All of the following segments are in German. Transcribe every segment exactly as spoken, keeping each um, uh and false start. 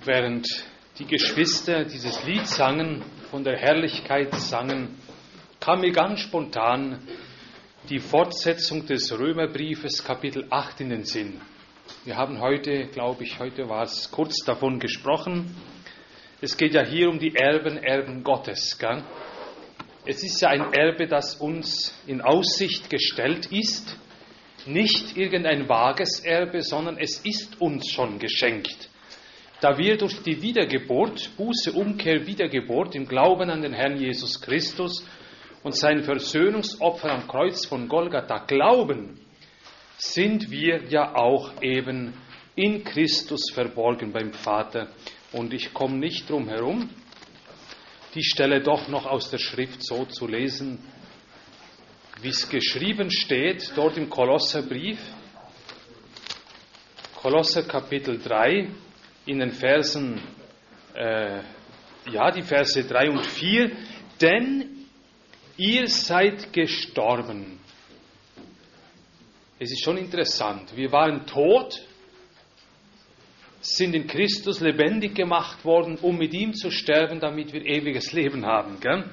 Während die Geschwister dieses Lied sangen, von der Herrlichkeit sangen, kam mir ganz spontan die Fortsetzung des Römerbriefes Kapitel acht in den Sinn. Wir haben heute, glaube ich, heute war es kurz davon gesprochen. Es geht ja hier um die Erben, Erben Gottes. Gell? Es ist ja ein Erbe, das uns in Aussicht gestellt ist. Nicht irgendein vages Erbe, sondern es ist uns schon geschenkt. Da wir durch die Wiedergeburt, Buße, Umkehr, Wiedergeburt im Glauben an den Herrn Jesus Christus und sein Versöhnungsopfer am Kreuz von Golgatha glauben, sind wir ja auch eben in Christus verborgen beim Vater. Und ich komme nicht drum herum, die Stelle doch noch aus der Schrift so zu lesen, wie es geschrieben steht, dort im Kolosserbrief, Kolosser Kapitel drei, in den Versen, äh, ja, die Verse drei und vier, denn ihr seid gestorben. Es ist schon interessant, wir waren tot, sind in Christus lebendig gemacht worden, um mit ihm zu sterben, damit wir ewiges Leben haben. Gell?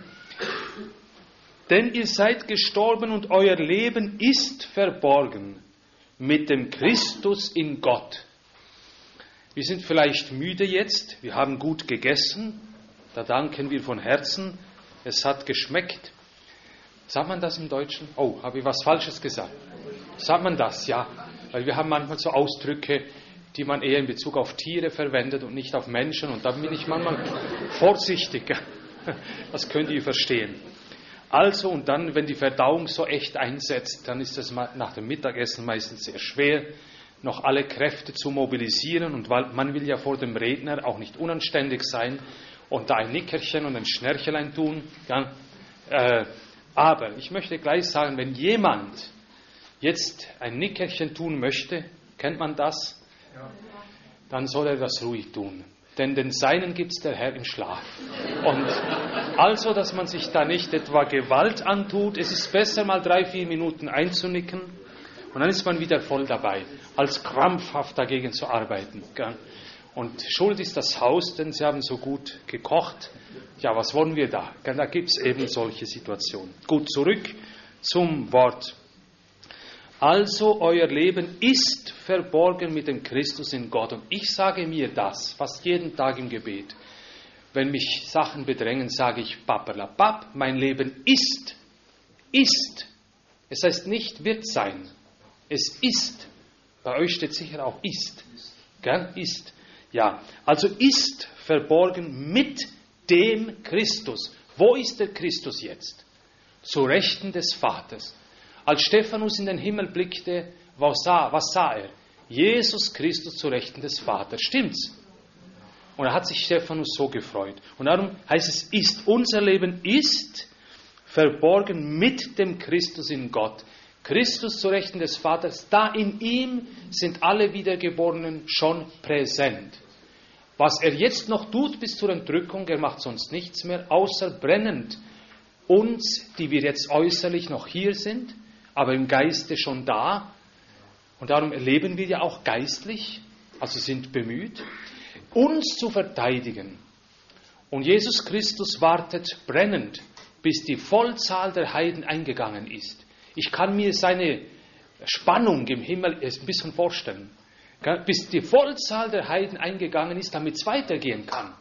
Denn ihr seid gestorben und euer Leben ist verborgen mit dem Christus in Gott. Wir sind vielleicht müde jetzt, wir haben gut gegessen, da danken wir von Herzen, es hat geschmeckt. Sagt man das im Deutschen? Oh, habe ich was Falsches gesagt? Sagt man das? Ja, weil wir haben manchmal so Ausdrücke, die man eher in Bezug auf Tiere verwendet und nicht auf Menschen, und da bin ich manchmal vorsichtig. Das könnt ihr verstehen. Also, und dann, wenn die Verdauung so echt einsetzt, dann ist es nach dem Mittagessen meistens sehr schwer, noch alle Kräfte zu mobilisieren, und weil man will ja vor dem Redner auch nicht unanständig sein und da ein Nickerchen und ein Schnärchelein tun. Ja, äh, aber ich möchte gleich sagen, wenn jemand jetzt ein Nickerchen tun möchte, kennt man das? Ja. Dann soll er das ruhig tun. Denn den Seinen gibt es der Herr im Schlaf. Und also, dass man sich da nicht etwa Gewalt antut, es ist besser, mal drei, vier Minuten einzunicken, und dann ist man wieder voll dabei, als krampfhaft dagegen zu arbeiten. Gell? Und schuld ist das Haus, denn sie haben so gut gekocht. Ja, was wollen wir da? Gell? Da gibt es eben solche Situationen. Gut, zurück zum Wort. Also, euer Leben ist verborgen mit dem Christus in Gott. Und ich sage mir das fast jeden Tag im Gebet. Wenn mich Sachen bedrängen, sage ich, paperlapap, mein Leben ist, ist. Es heißt nicht, wird sein. Es ist. Bei euch steht sicher auch ist. Gell? Ist. Ja, also ist verborgen mit dem Christus. Wo ist der Christus jetzt? Zu Rechten des Vaters. Als Stephanus in den Himmel blickte, was sah, was sah er? Jesus Christus zu Rechten des Vaters. Stimmt's? Und da hat sich Stephanus so gefreut. Und darum heißt es, ist. Unser Leben ist verborgen mit dem Christus in Gott. Christus zu Rechten des Vaters, da in ihm sind alle Wiedergeborenen schon präsent. Was er jetzt noch tut bis zur Entrückung, er macht sonst nichts mehr, außer brennend uns, die wir jetzt äußerlich noch hier sind, aber im Geiste schon da, und darum erleben wir ja auch geistlich, also sind bemüht, uns zu verteidigen. Und Jesus Christus wartet brennend, bis die Vollzahl der Heiden eingegangen ist. Ich kann mir seine Spannung im Himmel ein bisschen vorstellen. Bis die Vollzahl der Heiden eingegangen ist, damit es weitergehen kann.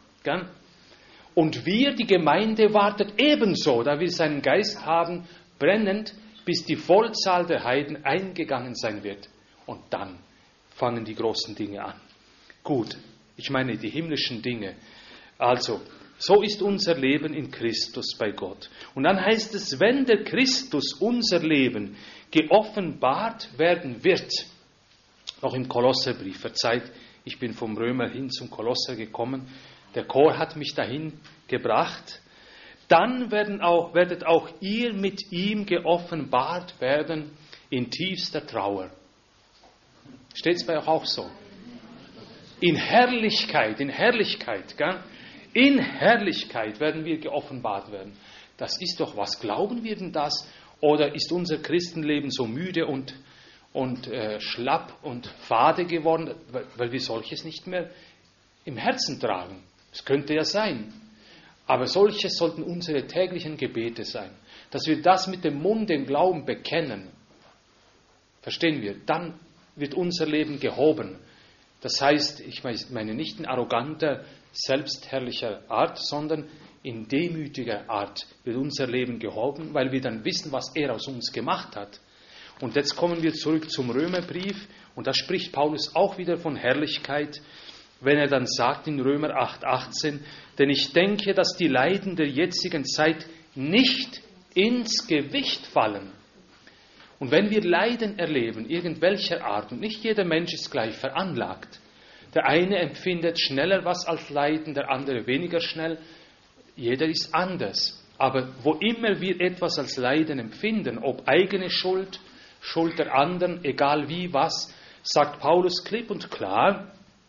Und wir, die Gemeinde, wartet ebenso, da wir seinen Geist haben, brennend, bis die Vollzahl der Heiden eingegangen sein wird. Und dann fangen die großen Dinge an. Gut, ich meine die himmlischen Dinge. Also, so ist unser Leben in Christus bei Gott. Und dann heißt es, wenn der Christus unser Leben geoffenbart werden wird, noch im Kolosserbrief, verzeiht, ich bin vom Römer hin zum Kolosser gekommen, der Chor hat mich dahin gebracht, dann werden auch, werdet auch ihr mit ihm geoffenbart werden in tiefster Trauer. Steht es bei euch auch so? In Herrlichkeit, in Herrlichkeit, gell? In Herrlichkeit werden wir geoffenbart werden. Das ist doch was. Glauben wir denn das? Oder ist unser Christenleben so müde und, und äh, schlapp und fade geworden, weil, weil wir solches nicht mehr im Herzen tragen. Das könnte ja sein. Aber solche sollten unsere täglichen Gebete sein. Dass wir das mit dem Mund, den Glauben bekennen. Verstehen wir? Dann wird unser Leben gehoben. Das heißt, ich meine nicht in arroganter, selbstherrlicher Art, sondern in demütiger Art wird unser Leben gehoben, weil wir dann wissen, was er aus uns gemacht hat. Und jetzt kommen wir zurück zum Römerbrief und da spricht Paulus auch wieder von Herrlichkeit, wenn er dann sagt in Römer acht achtzehn, denn ich denke, dass die Leiden der jetzigen Zeit nicht ins Gewicht fallen. Und wenn wir Leiden erleben, irgendwelcher Art, und nicht jeder Mensch ist gleich veranlagt, der eine empfindet schneller was als Leiden, der andere weniger schnell, jeder ist anders. Aber wo immer wir etwas als Leiden empfinden, ob eigene Schuld, Schuld der anderen, egal wie, was, sagt Paulus klipp und klar,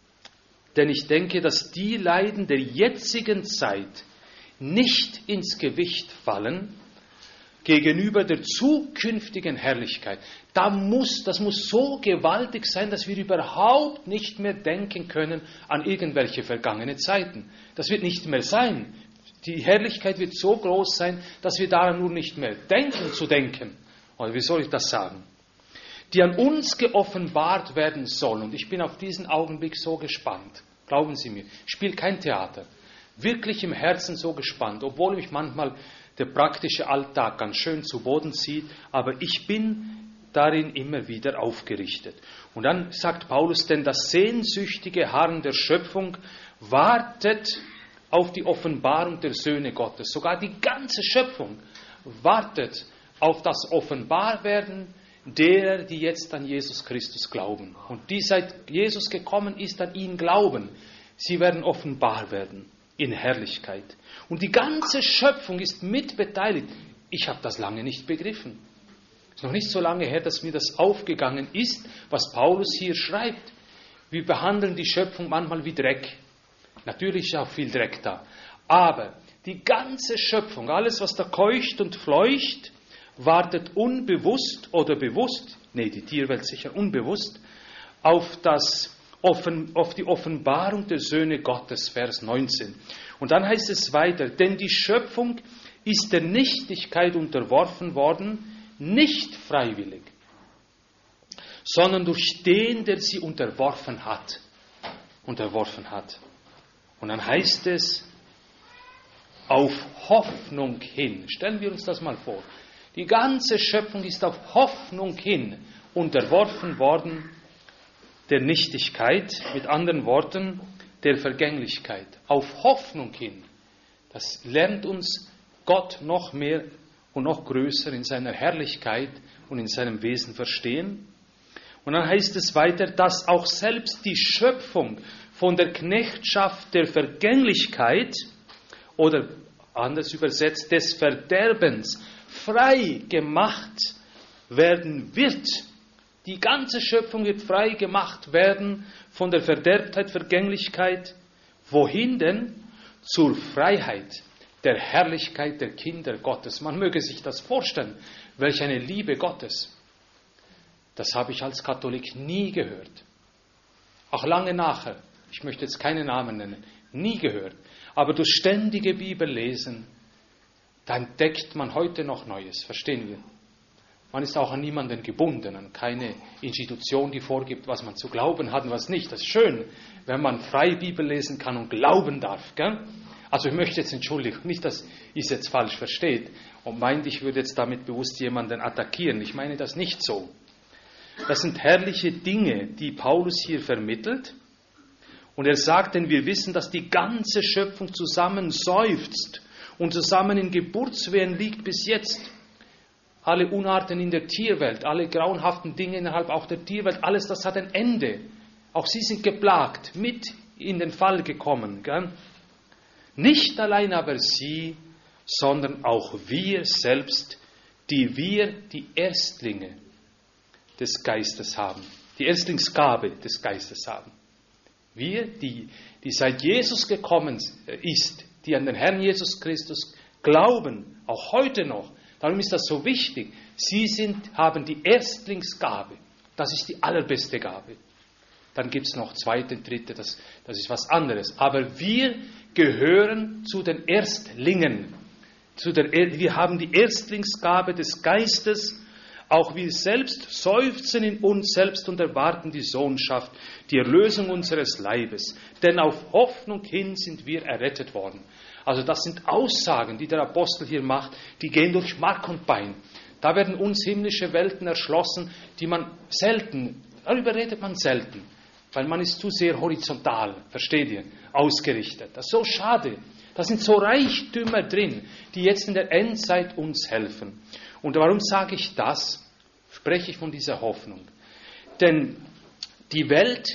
denn ich denke, dass die Leiden der jetzigen Zeit nicht ins Gewicht fallen gegenüber der zukünftigen Herrlichkeit. Da muss, das muss so gewaltig sein, dass wir überhaupt nicht mehr denken können an irgendwelche vergangene Zeiten. Das wird nicht mehr sein. Die Herrlichkeit wird so groß sein, dass wir daran nur nicht mehr denken zu denken. Oder wie soll ich das sagen? Die an uns geoffenbart werden sollen. Und ich bin auf diesen Augenblick so gespannt. Glauben Sie mir, ich spiele kein Theater. Wirklich im Herzen so gespannt, obwohl mich manchmal der praktische Alltag ganz schön zu Boden zieht, aber ich bin darin immer wieder aufgerichtet. Und dann sagt Paulus, denn das sehnsüchtige Harren der Schöpfung wartet auf die Offenbarung der Söhne Gottes. Sogar die ganze Schöpfung wartet auf das Offenbarwerden derer, die jetzt an Jesus Christus glauben. Und die seit Jesus gekommen ist, an ihn glauben, sie werden offenbar werden in Herrlichkeit. Und die ganze Schöpfung ist mitbeteiligt. Ich habe das lange nicht begriffen. Es ist noch nicht so lange her, dass mir das aufgegangen ist, was Paulus hier schreibt. Wir behandeln die Schöpfung manchmal wie Dreck. Natürlich ist auch viel Dreck da. Aber die ganze Schöpfung, alles was da keucht und fleucht, wartet unbewusst oder bewusst, nee, die Tierwelt sicher unbewusst, auf, das, auf die Offenbarung der Söhne Gottes, Vers neunzehn. Und dann heißt es weiter, denn die Schöpfung ist der Nichtigkeit unterworfen worden, nicht freiwillig, sondern durch den, der sie unterworfen hat. Unterworfen hat. Und dann heißt es, auf Hoffnung hin. Stellen wir uns das mal vor. Die ganze Schöpfung ist auf Hoffnung hin unterworfen worden der Nichtigkeit, mit anderen Worten, der Vergänglichkeit. Auf Hoffnung hin. Das lernt uns Gott noch mehr und noch größer in seiner Herrlichkeit und in seinem Wesen verstehen. Und dann heißt es weiter, dass auch selbst die Schöpfung von der Knechtschaft der Vergänglichkeit oder anders übersetzt des Verderbens frei gemacht werden wird. Die ganze Schöpfung wird frei gemacht werden von der Verderbtheit, Vergänglichkeit. Wohin denn? Zur Freiheit der Herrlichkeit der Kinder Gottes. Man möge sich das vorstellen, welch eine Liebe Gottes. Das habe ich als Katholik nie gehört. Auch lange nachher. Ich möchte jetzt keine Namen nennen. Nie gehört. Aber durch ständige Bibellesen, da entdeckt man heute noch Neues. Verstehen wir? Man ist auch an niemanden gebunden, an keine Institution, die vorgibt, was man zu glauben hat und was nicht. Das ist schön, wenn man frei Bibel lesen kann und glauben darf. Gell? Also ich möchte jetzt entschuldigen, nicht, dass ich es jetzt falsch versteht und meint, ich würde jetzt damit bewusst jemanden attackieren. Ich meine das nicht so. Das sind herrliche Dinge, die Paulus hier vermittelt. Und er sagt, denn wir wissen, dass die ganze Schöpfung zusammen seufzt und zusammen in Geburtswehen liegt bis jetzt. Alle Unarten in der Tierwelt, alle grauenhaften Dinge innerhalb auch der Tierwelt, alles das hat ein Ende. Auch sie sind geplagt, mit in den Fall gekommen. Gell? Nicht allein aber sie, sondern auch wir selbst, die wir die Erstlinge des Geistes haben, die Erstlingsgabe des Geistes haben. Wir, die, die seit Jesus gekommen ist, die an den Herrn Jesus Christus glauben, auch heute noch, darum ist das so wichtig, sie sind, haben die Erstlingsgabe. Das ist die allerbeste Gabe. dann gibt es noch zweite, dritte, das, das ist was anderes. Aber wir gehören zu den Erstlingen. Zu der, wir haben die Erstlingsgabe des Geistes. Auch wir selbst seufzen in uns selbst und erwarten die Sohnschaft, die Erlösung unseres Leibes. Denn auf Hoffnung hin sind wir errettet worden. Also das sind Aussagen, die der Apostel hier macht, die gehen durch Mark und Bein. Da werden uns himmlische Welten erschlossen, die man selten, darüber redet man selten, weil man ist zu sehr horizontal, versteht ihr, ausgerichtet. Das ist so schade. Da sind so Reichtümer drin, die jetzt in der Endzeit uns helfen. Und warum sage ich das? Spreche ich von dieser Hoffnung. Denn die Welt,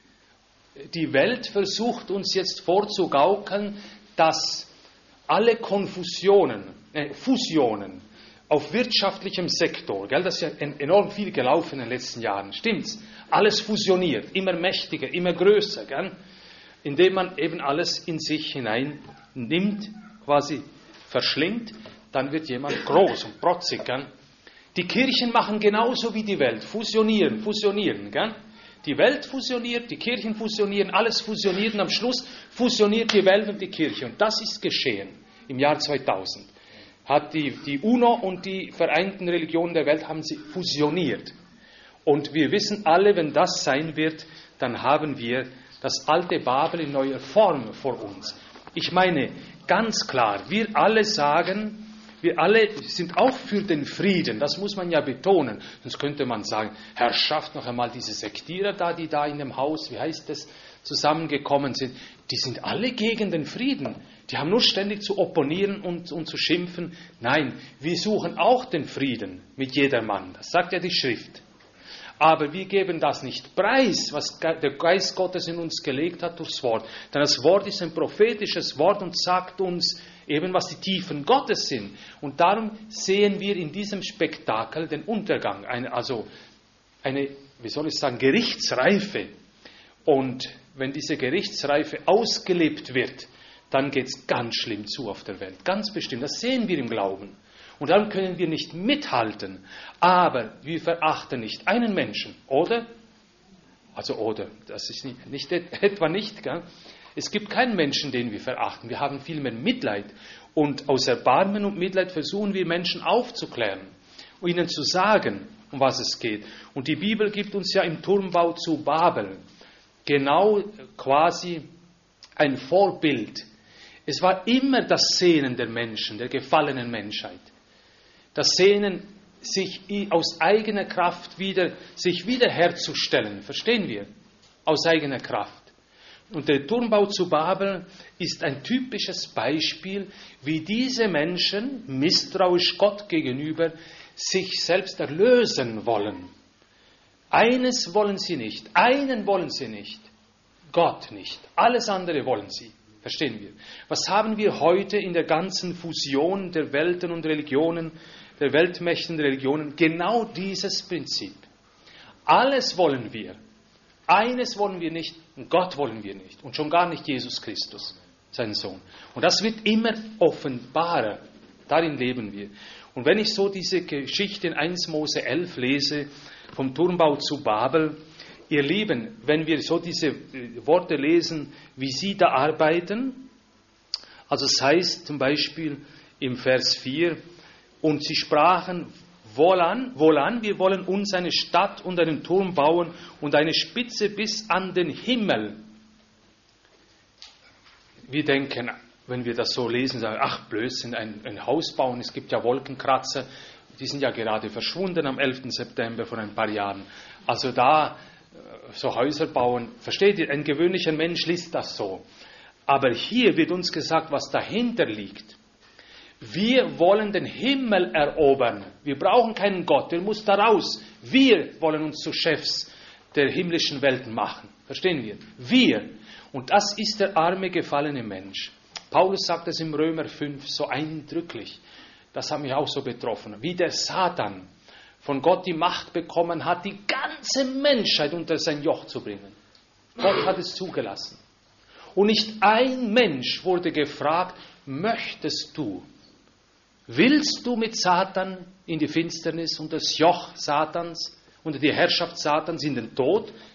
die Welt versucht uns jetzt vorzugaukeln, dass alle Konfusionen, äh, Fusionen auf wirtschaftlichem Sektor, gell, das ist ja enorm viel gelaufen in den letzten Jahren, stimmt's? Alles fusioniert, immer mächtiger, immer größer, gell? Indem man eben alles in sich hinein nimmt, quasi verschlingt, dann wird jemand groß und protzig. Gell? Die Kirchen machen genauso wie die Welt, fusionieren, fusionieren. Gell? Die Welt fusioniert, die Kirchen fusionieren, alles fusioniert und am Schluss fusioniert die Welt und die Kirche. Und das ist geschehen im Jahr zweitausend. Hat die, die UNO und die Vereinten Religionen der Welt haben sie fusioniert. Und wir wissen alle, wenn das sein wird, dann haben wir das alte Babel in neuer Form vor uns. Ich meine, ganz klar, wir alle sagen, wir alle sind auch für den Frieden, das muss man ja betonen. Sonst könnte man sagen, Herrschaft, noch einmal diese Sektierer da, die da in dem Haus, wie heißt das, zusammengekommen sind, die sind alle gegen den Frieden. Die haben nur ständig zu opponieren und, und zu schimpfen. Nein, wir suchen auch den Frieden mit jedermann, das sagt ja die Schrift. Aber wir geben das nicht preis, was der Geist Gottes in uns gelegt hat durchs Wort. Denn das Wort ist ein prophetisches Wort und sagt uns eben, was die Tiefen Gottes sind. Und darum sehen wir in diesem Spektakel den Untergang. Eine, also eine, wie soll ich sagen, Gerichtsreife. Und wenn diese Gerichtsreife ausgelebt wird, dann geht es ganz schlimm zu auf der Welt. Ganz bestimmt. Das sehen wir im Glauben. Und dann können wir nicht mithalten. Aber wir verachten nicht einen Menschen, oder? Also, oder, das ist nicht, nicht etwa nicht, gell? Es gibt keinen Menschen, den wir verachten. Wir haben vielmehr Mitleid. Und aus Erbarmen und Mitleid versuchen wir Menschen aufzuklären und ihnen zu sagen, um was es geht. Und die Bibel gibt uns ja im Turmbau zu Babel genau quasi ein Vorbild. Es war immer das Sehnen der Menschen, der gefallenen Menschheit. Das Sehnen, sich aus eigener Kraft wieder, sich wiederherzustellen. Verstehen wir? Aus eigener Kraft. Und der Turmbau zu Babel ist ein typisches Beispiel, wie diese Menschen, misstrauisch Gott gegenüber, sich selbst erlösen wollen. Eines wollen sie nicht, einen wollen sie nicht, Gott nicht. Alles andere wollen sie. Verstehen wir? Was haben wir heute in der ganzen Fusion der Welten und Religionen, der Weltmächten und Religionen? Genau dieses Prinzip. Alles wollen wir. Eines wollen wir nicht und Gott wollen wir nicht. Und schon gar nicht Jesus Christus, sein Sohn. Und das wird immer offenbarer. Darin leben wir. Und wenn ich so diese Geschichte in erster Mose elf lese, vom Turmbau zu Babel, ihr Lieben, wenn wir so diese Worte lesen, wie sie da arbeiten, also es heißt zum Beispiel im Vers vier, und sie sprachen, wohlan, wohlan, wir wollen uns eine Stadt und einen Turm bauen und eine Spitze bis an den Himmel. Wir denken, wenn wir das so lesen, sagen, ach Blödsinn, ein, ein Haus bauen, es gibt ja Wolkenkratzer, die sind ja gerade verschwunden am elften September vor ein paar Jahren. Also da so Häuser bauen, versteht ihr, ein gewöhnlicher Mensch liest das so. Aber hier wird uns gesagt, was dahinter liegt. Wir wollen den Himmel erobern. Wir brauchen keinen Gott, der muss da raus. Wir wollen uns zu Chefs der himmlischen Welten machen. Verstehen wir? Wir. Und das ist der arme, gefallene Mensch. Paulus sagt es im Römer fünf so eindrücklich. Das hat mich auch so betroffen. Wie der Satan von Gott die Macht bekommen hat, die ganze Menschheit unter sein Joch zu bringen. Gott hat es zugelassen. Und nicht ein Mensch wurde gefragt, möchtest du, willst du mit Satan in die Finsternis und das Joch Satans, unter die Herrschaft Satans in den Tod?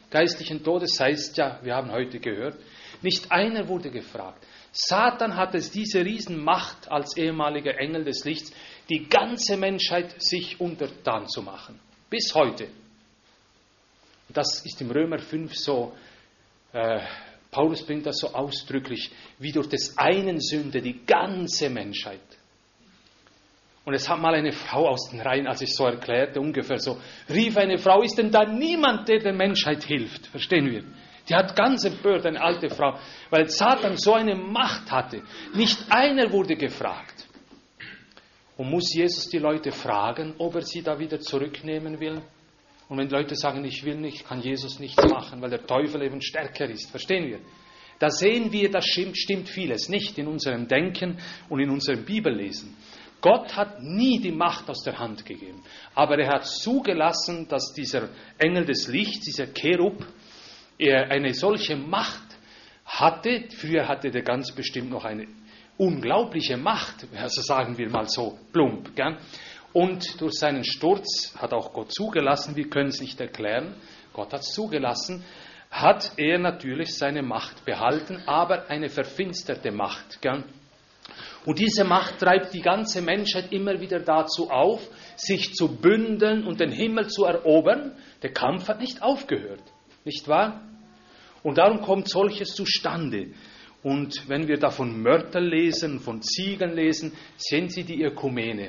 geistlichen Todes heißt ja, wir haben heute gehört, nicht einer wurde gefragt. Satan hat es diese Riesenmacht als ehemaliger Engel des Lichts, die ganze Menschheit sich untertan zu machen. Bis heute. Das ist im Römer fünf so, äh, Paulus bringt das so ausdrücklich, wie durch des einen Sünde die ganze Menschheit. Und es hat mal eine Frau aus den Reihen, als ich so erklärte, ungefähr so, rief eine Frau, ist denn da niemand, der der Menschheit hilft? Verstehen wir? Die hat ganz empört, eine alte Frau, weil Satan so eine Macht hatte. Nicht einer wurde gefragt. Und muss Jesus die Leute fragen, ob er sie da wieder zurücknehmen will? Und wenn Leute sagen, ich will nicht, kann Jesus nichts machen, weil der Teufel eben stärker ist. Verstehen wir? Da sehen wir, da stimmt, stimmt vieles nicht in unserem Denken und in unserem Bibellesen. Gott hat nie die Macht aus der Hand gegeben. Aber er hat zugelassen, dass dieser Engel des Lichts, dieser Cherub, er eine solche Macht hatte. Früher hatte der ganz bestimmt noch eine unglaubliche Macht, also sagen wir mal so plump. Gell? Und durch seinen Sturz hat auch Gott zugelassen, wir können es nicht erklären, Gott hat es zugelassen, hat er natürlich seine Macht behalten, aber eine verfinsterte Macht. Gell? Und diese Macht treibt die ganze Menschheit immer wieder dazu auf, sich zu bündeln und den Himmel zu erobern. Der Kampf hat nicht aufgehört, nicht wahr? Und darum kommt solches zustande. Und wenn wir da von Mörteln lesen, von Ziegen lesen, sehen Sie die Ökumene.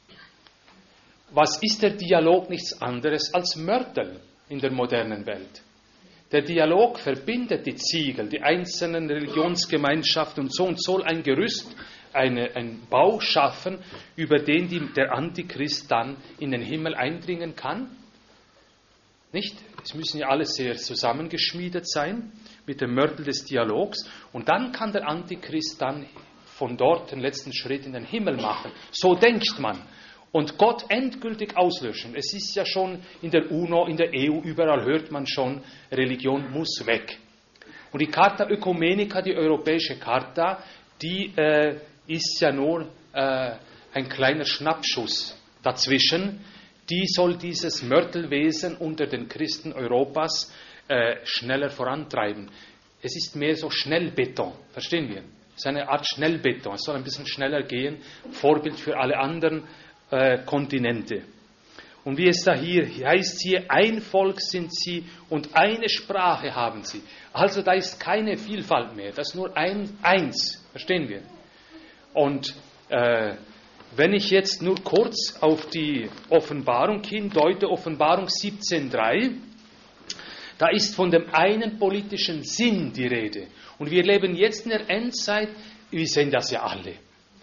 Was ist der Dialog nichts anderes als Mörtel in der modernen Welt? Der Dialog verbindet die Ziegel, die einzelnen Religionsgemeinschaften und so und soll ein Gerüst, eine, ein Bau schaffen, über den die, der Antichrist dann in den Himmel eindringen kann. Nicht? Es müssen ja alle sehr zusammengeschmiedet sein mit dem Mörtel des Dialogs. Und dann kann der Antichrist dann von dort den letzten Schritt in den Himmel machen. So denkt man. Und Gott endgültig auslöschen. Es ist ja schon in der UNO, in der E U, überall hört man schon, Religion muss weg. Und die Charta Ökumenica, die europäische Charta, die äh, ist ja nur äh, ein kleiner Schnappschuss dazwischen. Die soll dieses Mörtelwesen unter den Christen Europas äh, schneller vorantreiben. Es ist mehr so Schnellbeton, verstehen wir? Es ist eine Art Schnellbeton, es soll ein bisschen schneller gehen, Vorbild für alle anderen äh, Kontinente. Und wie es da hier heißt, hier, ein Volk sind sie und eine Sprache haben sie. Also da ist keine Vielfalt mehr, das ist nur ein, eins, verstehen wir? Und äh, wenn ich jetzt nur kurz auf die Offenbarung hindeute, Offenbarung siebzehn drei, da ist von dem einen politischen Sinn die Rede. Und wir leben jetzt in der Endzeit, wir sehen das ja alle.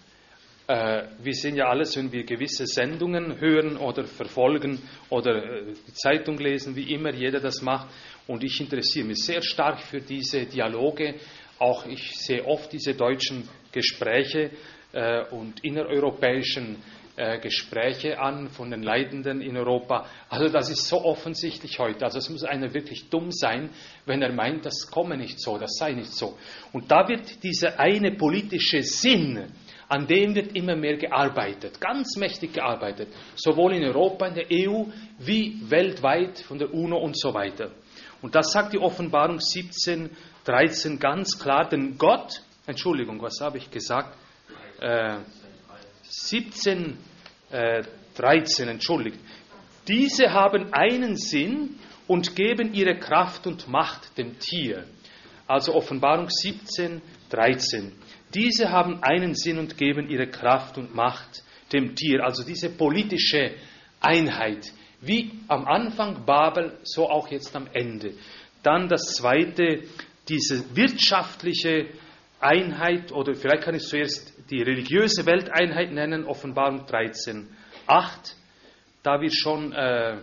Äh, wir sehen ja alles, wenn wir gewisse Sendungen hören oder verfolgen oder äh, die Zeitung lesen, wie immer jeder das macht. Und ich interessiere mich sehr stark für diese Dialoge. Auch ich sehe oft diese deutschen Gespräche äh, und innereuropäischen äh, Gespräche an von den Leitenden in Europa. Also das ist so offensichtlich heute. Also es muss einer wirklich dumm sein, wenn er meint, das komme nicht so, das sei nicht so. Und da wird dieser eine politische Sinn, an dem wird immer mehr gearbeitet, ganz mächtig gearbeitet, sowohl in Europa, in der E U, wie weltweit von der UNO und so weiter. Und das sagt die Offenbarung siebzehn dreizehn ganz klar, denn Gott, Entschuldigung, was habe ich gesagt? Äh, siebzehn dreizehn, entschuldigt. Diese haben einen Sinn und geben ihre Kraft und Macht dem Tier. Also Offenbarung siebzehn dreizehn. Diese haben einen Sinn und geben ihre Kraft und Macht dem Tier. Also diese politische Einheit. Wie am Anfang Babel, so auch jetzt am Ende. Dann das zweite, diese wirtschaftliche Einheit, oder vielleicht kann ich zuerst die religiöse Welteinheit nennen, Offenbarung dreizehn acht. Da wir schon äh,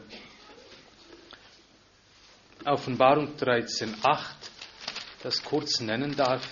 Offenbarung dreizehn acht das kurz nennen darf.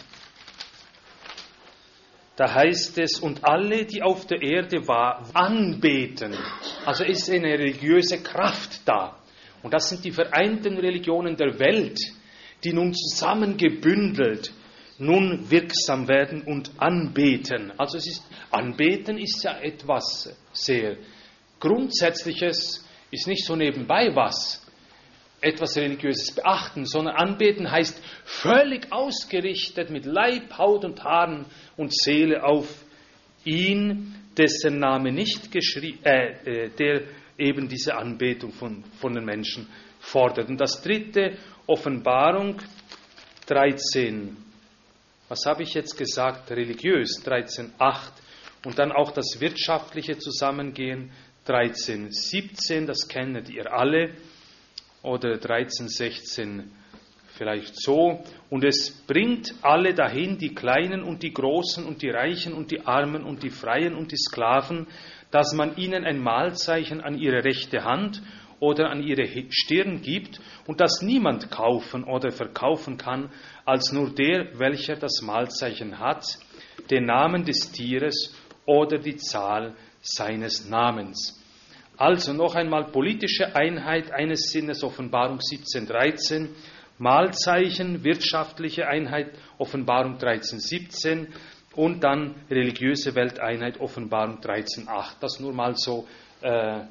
Da heißt es, und alle, die auf der Erde waren, anbeten. Also ist eine religiöse Kraft da. Und das sind die vereinten Religionen der Welt, die nun zusammengebündelt nun wirksam werden und anbeten. Also es ist, anbeten ist ja etwas sehr Grundsätzliches, ist nicht so nebenbei was. etwas Religiöses beachten, sondern anbeten heißt völlig ausgerichtet mit Leib, Haut und Haaren und Seele auf ihn, dessen Name nicht geschrieben, äh, der eben diese Anbetung von, von den Menschen fordert. Und das dritte, Offenbarung dreizehn. Was habe ich jetzt gesagt? Religiös, dreizehn acht. Und dann auch das wirtschaftliche Zusammengehen, dreizehn siebzehn, das kennt ihr alle. Oder dreizehn sechzehn vielleicht so. Und es bringt alle dahin, die Kleinen und die Großen und die Reichen und die Armen und die Freien und die Sklaven, dass man ihnen ein Mahlzeichen an ihre rechte Hand oder an ihre Stirn gibt und das niemand kaufen oder verkaufen kann, als nur der, welcher das Mahlzeichen hat, den Namen des Tieres oder die Zahl seines Namens. Also noch einmal politische Einheit eines Sinnes, Offenbarung siebzehn dreizehn, Mahlzeichen, wirtschaftliche Einheit, Offenbarung dreizehn siebzehn und dann religiöse Welteinheit, Offenbarung dreizehn acht. Das nur mal so äh,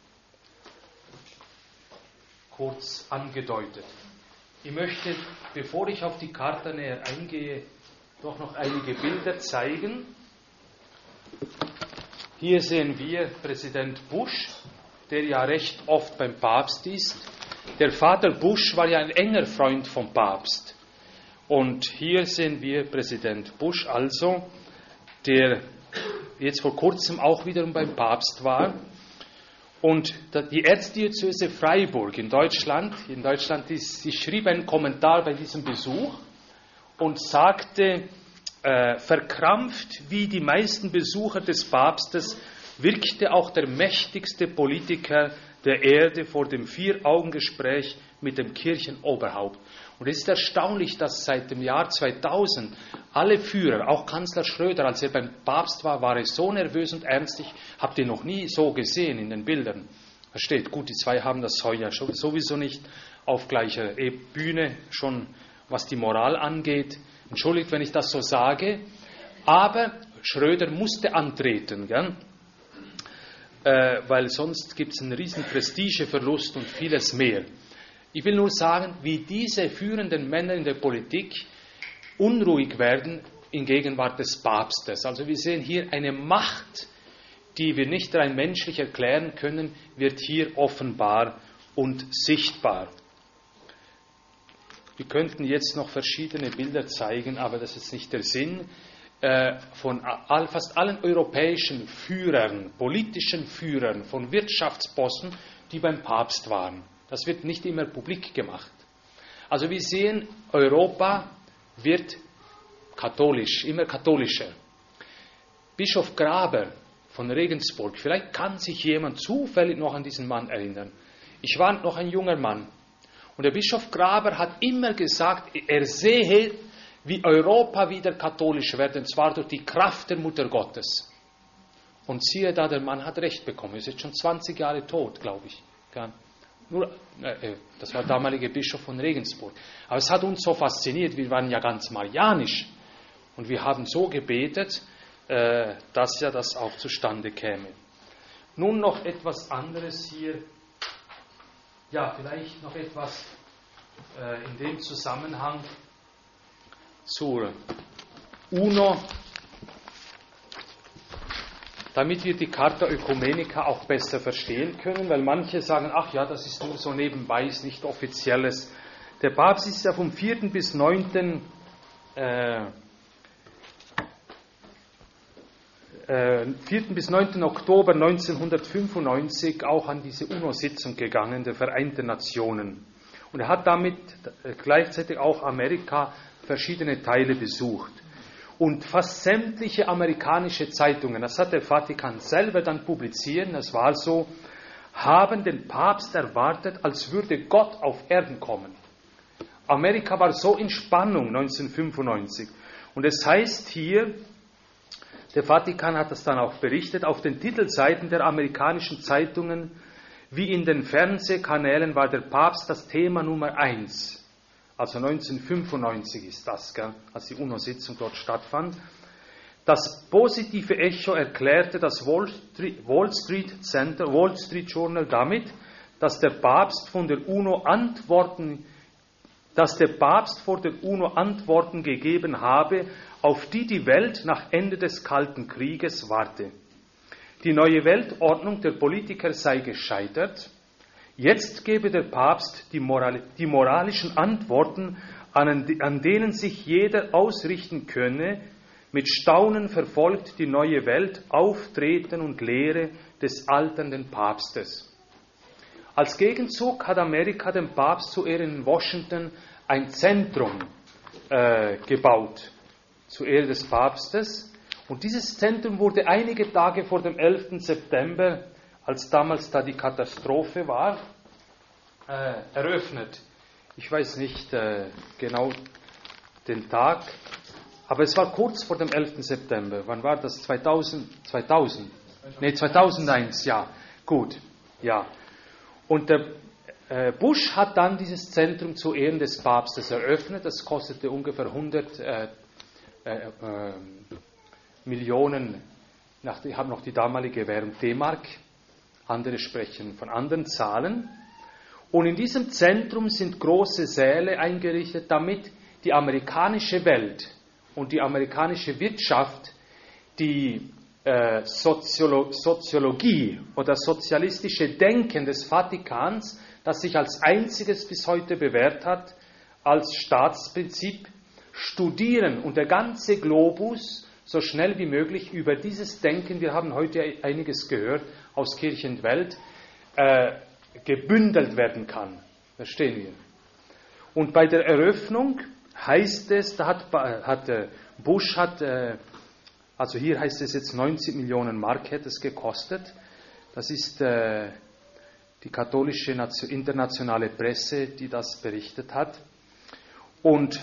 kurz angedeutet. Ich möchte, bevor ich auf die Karte näher eingehe, doch noch einige Bilder zeigen. Hier sehen wir Präsident Bush, der ja recht oft beim Papst ist. Der Vater Bush war ja ein enger Freund vom Papst. Und hier sehen wir Präsident Bush also, der jetzt vor kurzem auch wiederum beim Papst war. Und die Erzdiözese Freiburg in Deutschland, in Deutschland ist, sie schrieb einen Kommentar bei diesem Besuch und sagte, äh, verkrampft wie die meisten Besucher des Papstes, wirkte auch der mächtigste Politiker der Erde vor dem Vier-Augen-Gespräch mit dem Kirchenoberhaupt. Und es ist erstaunlich, dass seit dem Jahr zweitausend alle Führer, auch Kanzler Schröder, als er beim Papst war, war er so nervös und ernst, ich habe den noch nie so gesehen in den Bildern. Versteht, gut, die zwei haben das ja sowieso nicht auf gleicher Bühne, schon was die Moral angeht. Entschuldigt, wenn ich das so sage, aber Schröder musste antreten, gell? Äh, weil sonst gibt es einen riesen Prestigeverlust und vieles mehr. Ich will nur sagen, wie diese führenden Männer in der Politik unruhig werden in Gegenwart des Papstes. Also wir sehen hier eine Macht, die wir nicht rein menschlich erklären können, wird hier offenbar und sichtbar. Wir könnten jetzt noch verschiedene Bilder zeigen, aber das ist nicht der Sinn. Von fast allen europäischen Führern, politischen Führern, von Wirtschaftsbossen, die beim Papst waren. Das wird nicht immer publik gemacht. Also wir sehen, Europa wird katholisch, immer katholischer. Bischof Graber von Regensburg, vielleicht kann sich jemand zufällig noch an diesen Mann erinnern. Ich war noch ein junger Mann. Und der Bischof Graber hat immer gesagt, er sehe, wie Europa wieder katholisch wird, und zwar durch die Kraft der Mutter Gottes. Und siehe da, der Mann hat recht bekommen. Er ist jetzt schon zwanzig Jahre tot, glaube ich. Nur, äh, das war der damalige Bischof von Regensburg. Aber es hat uns so fasziniert, wir waren ja ganz marianisch. Und wir haben so gebetet, äh, dass ja das auch zustande käme. Nun noch etwas anderes hier. Ja, vielleicht noch etwas äh, in dem Zusammenhang zur UNO, damit wir die Charta Oecumenica auch besser verstehen können, weil manche sagen, ach ja, das ist nur so nebenbei, ist nicht offizielles. Der Papst ist ja vom vierten bis neunten Äh, äh, vierten bis neunten Oktober neunzehnhundertfünfundneunzig auch an diese UNO-Sitzung gegangen, der Vereinten Nationen. Und er hat damit gleichzeitig auch Amerika verschiedene Teile besucht. Und fast sämtliche amerikanische Zeitungen, das hat der Vatikan selber dann publiziert, das war so, haben den Papst erwartet, als würde Gott auf Erden kommen. Amerika war so in Spannung neunzehnhundertfünfundneunzig. Und es heißt hier, der Vatikan hat das dann auch berichtet, auf den Titelseiten der amerikanischen Zeitungen wie in den Fernsehkanälen war der Papst das Thema Nummer eins. Also neunzehnhundertfünfundneunzig ist das, gell, als die UNO-Sitzung dort stattfand. Das positive Echo erklärte das Wall Street, Wall Street Center, Wall Street Journal damit, dass der Papst von der UNO Antworten, dass der Papst vor der UNO Antworten gegeben habe, auf die die Welt nach Ende des Kalten Krieges warte. Die neue Weltordnung der Politiker sei gescheitert. Jetzt gebe der Papst die, Moral, die moralischen Antworten, an, an denen sich jeder ausrichten könne. Mit Staunen verfolgt die neue Welt Auftreten und Lehre des alternden Papstes. Als Gegenzug hat Amerika dem Papst zu Ehren in Washington ein Zentrum äh, gebaut, zu Ehren des Papstes. Und dieses Zentrum wurde einige Tage vor dem elften September, als damals da die Katastrophe war, äh, eröffnet. Ich weiß nicht äh, genau den Tag, aber es war kurz vor dem elften September. Wann war das? zweitausend? zweitausend? Nee, zweitausendeins, ja. Gut, ja. Und der äh, Bush hat dann dieses Zentrum zu Ehren des Papstes eröffnet. Das kostete ungefähr hundert äh, äh, äh, Millionen, nach, ich habe noch die damalige Währung D-Mark, andere sprechen von anderen Zahlen. Und in diesem Zentrum sind große Säle eingerichtet, damit die amerikanische Welt und die amerikanische Wirtschaft die äh, Soziolo- Soziologie oder sozialistische Denken des Vatikans, das sich als einziges bis heute bewährt hat, als Staatsprinzip studieren und der ganze Globus so schnell wie möglich über dieses Denken, wir haben heute einiges gehört aus Kirche und Welt, äh, gebündelt werden kann. Verstehen wir. Und bei der Eröffnung heißt es, da hat, hat äh, Bush, hat, äh, also hier heißt es jetzt neunzig Millionen Mark hätte es gekostet. Das ist äh, die katholische Nation, internationale Presse, die das berichtet hat. Und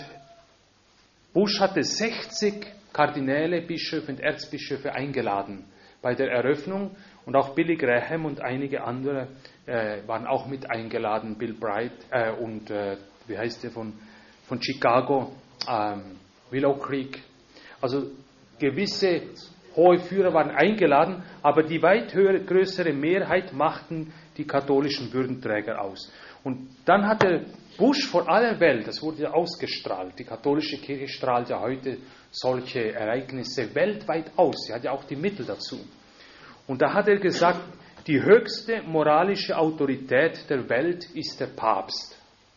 Bush hatte sechzig Kardinäle, Bischöfe und Erzbischöfe eingeladen bei der Eröffnung und auch Billy Graham und einige andere äh, waren auch mit eingeladen, Bill Bright äh, und äh, wie heißt der von, von Chicago, ähm, Willow Creek. Also gewisse hohe Führer waren eingeladen, aber die weit höhere, größere Mehrheit machten die katholischen Würdenträger aus. Und dann hat der Bush vor aller Welt, das wurde ja ausgestrahlt, die katholische Kirche strahlt ja heute solche Ereignisse weltweit aus, sie hat ja auch die Mittel dazu. Und da hat er gesagt, die höchste moralische Autorität der Welt ist der Papst.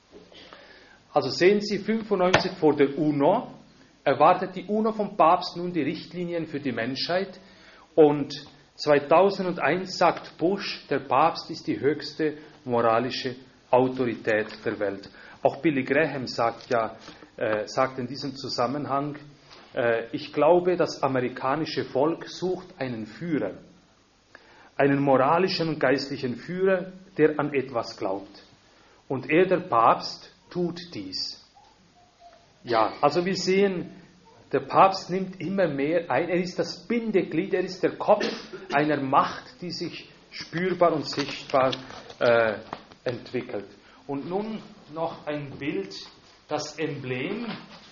Also sehen Sie, fünfundneunzig vor der UNO, erwartet die UNO vom Papst nun die Richtlinien für die Menschheit und zweitausendeins sagt Bush, der Papst ist die höchste moralische Autorität der Welt. Auch Billy Graham sagt ja, äh, sagt in diesem Zusammenhang, äh, ich glaube, das amerikanische Volk sucht einen Führer, einen moralischen und geistlichen Führer, der an etwas glaubt. Und er, der Papst, tut dies. Ja, also wir sehen, der Papst nimmt immer mehr ein. Er ist das Bindeglied, er ist der Kopf einer Macht, die sich spürbar und sichtbar äh, entwickelt. Und nun noch ein Bild, das Emblem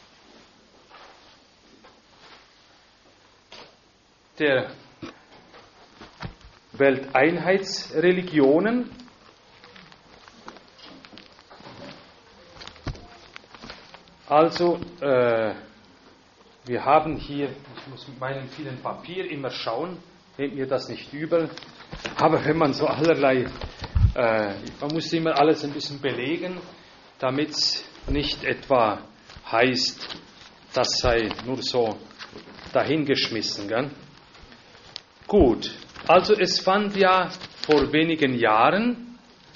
der Welteinheitsreligionen. Also, äh, wir haben hier, ich muss mit meinem vielen Papier immer schauen, nehmt mir das nicht übel, aber wenn man so allerlei, äh, man muss immer alles ein bisschen belegen, damit es nicht etwa heißt, das sei nur so dahingeschmissen. Gell? Gut, also es fand ja vor wenigen Jahren,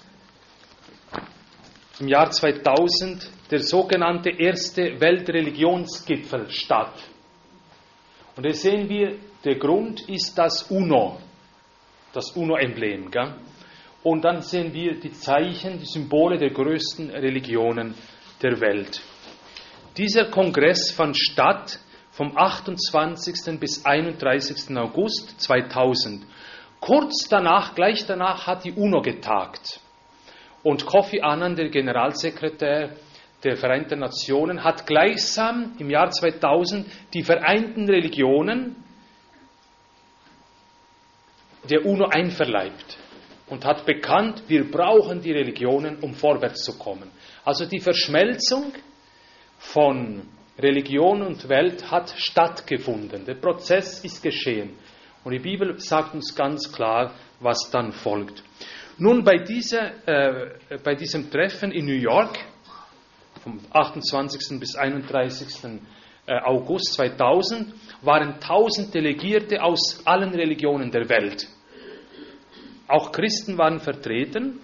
im Jahr zweitausend, der sogenannte erste Weltreligionsgipfel statt. Und hier sehen wir, der Grund ist das UNO, das UNO-Emblem. Gell? Und dann sehen wir die Zeichen, die Symbole der größten Religionen der Welt. Dieser Kongress fand statt vom achtundzwanzigsten bis einunddreißigsten August zweitausend. Kurz danach, gleich danach, hat die UNO getagt. Und Kofi Annan, der Generalsekretär der Vereinten Nationen, hat gleichsam im Jahr zweitausend die vereinten Religionen der UNO einverleibt. und hat bekannt, wir brauchen die Religionen, um vorwärts zu kommen. Also die Verschmelzung von Religion und Welt hat stattgefunden. Der Prozess ist geschehen. Und die Bibel sagt uns ganz klar, was dann folgt. Nun, bei, dieser, äh, bei diesem Treffen in New York, vom achtundzwanzigsten bis einunddreißigsten August zweitausend, waren tausend Delegierte aus allen Religionen der Welt. Auch Christen waren vertreten,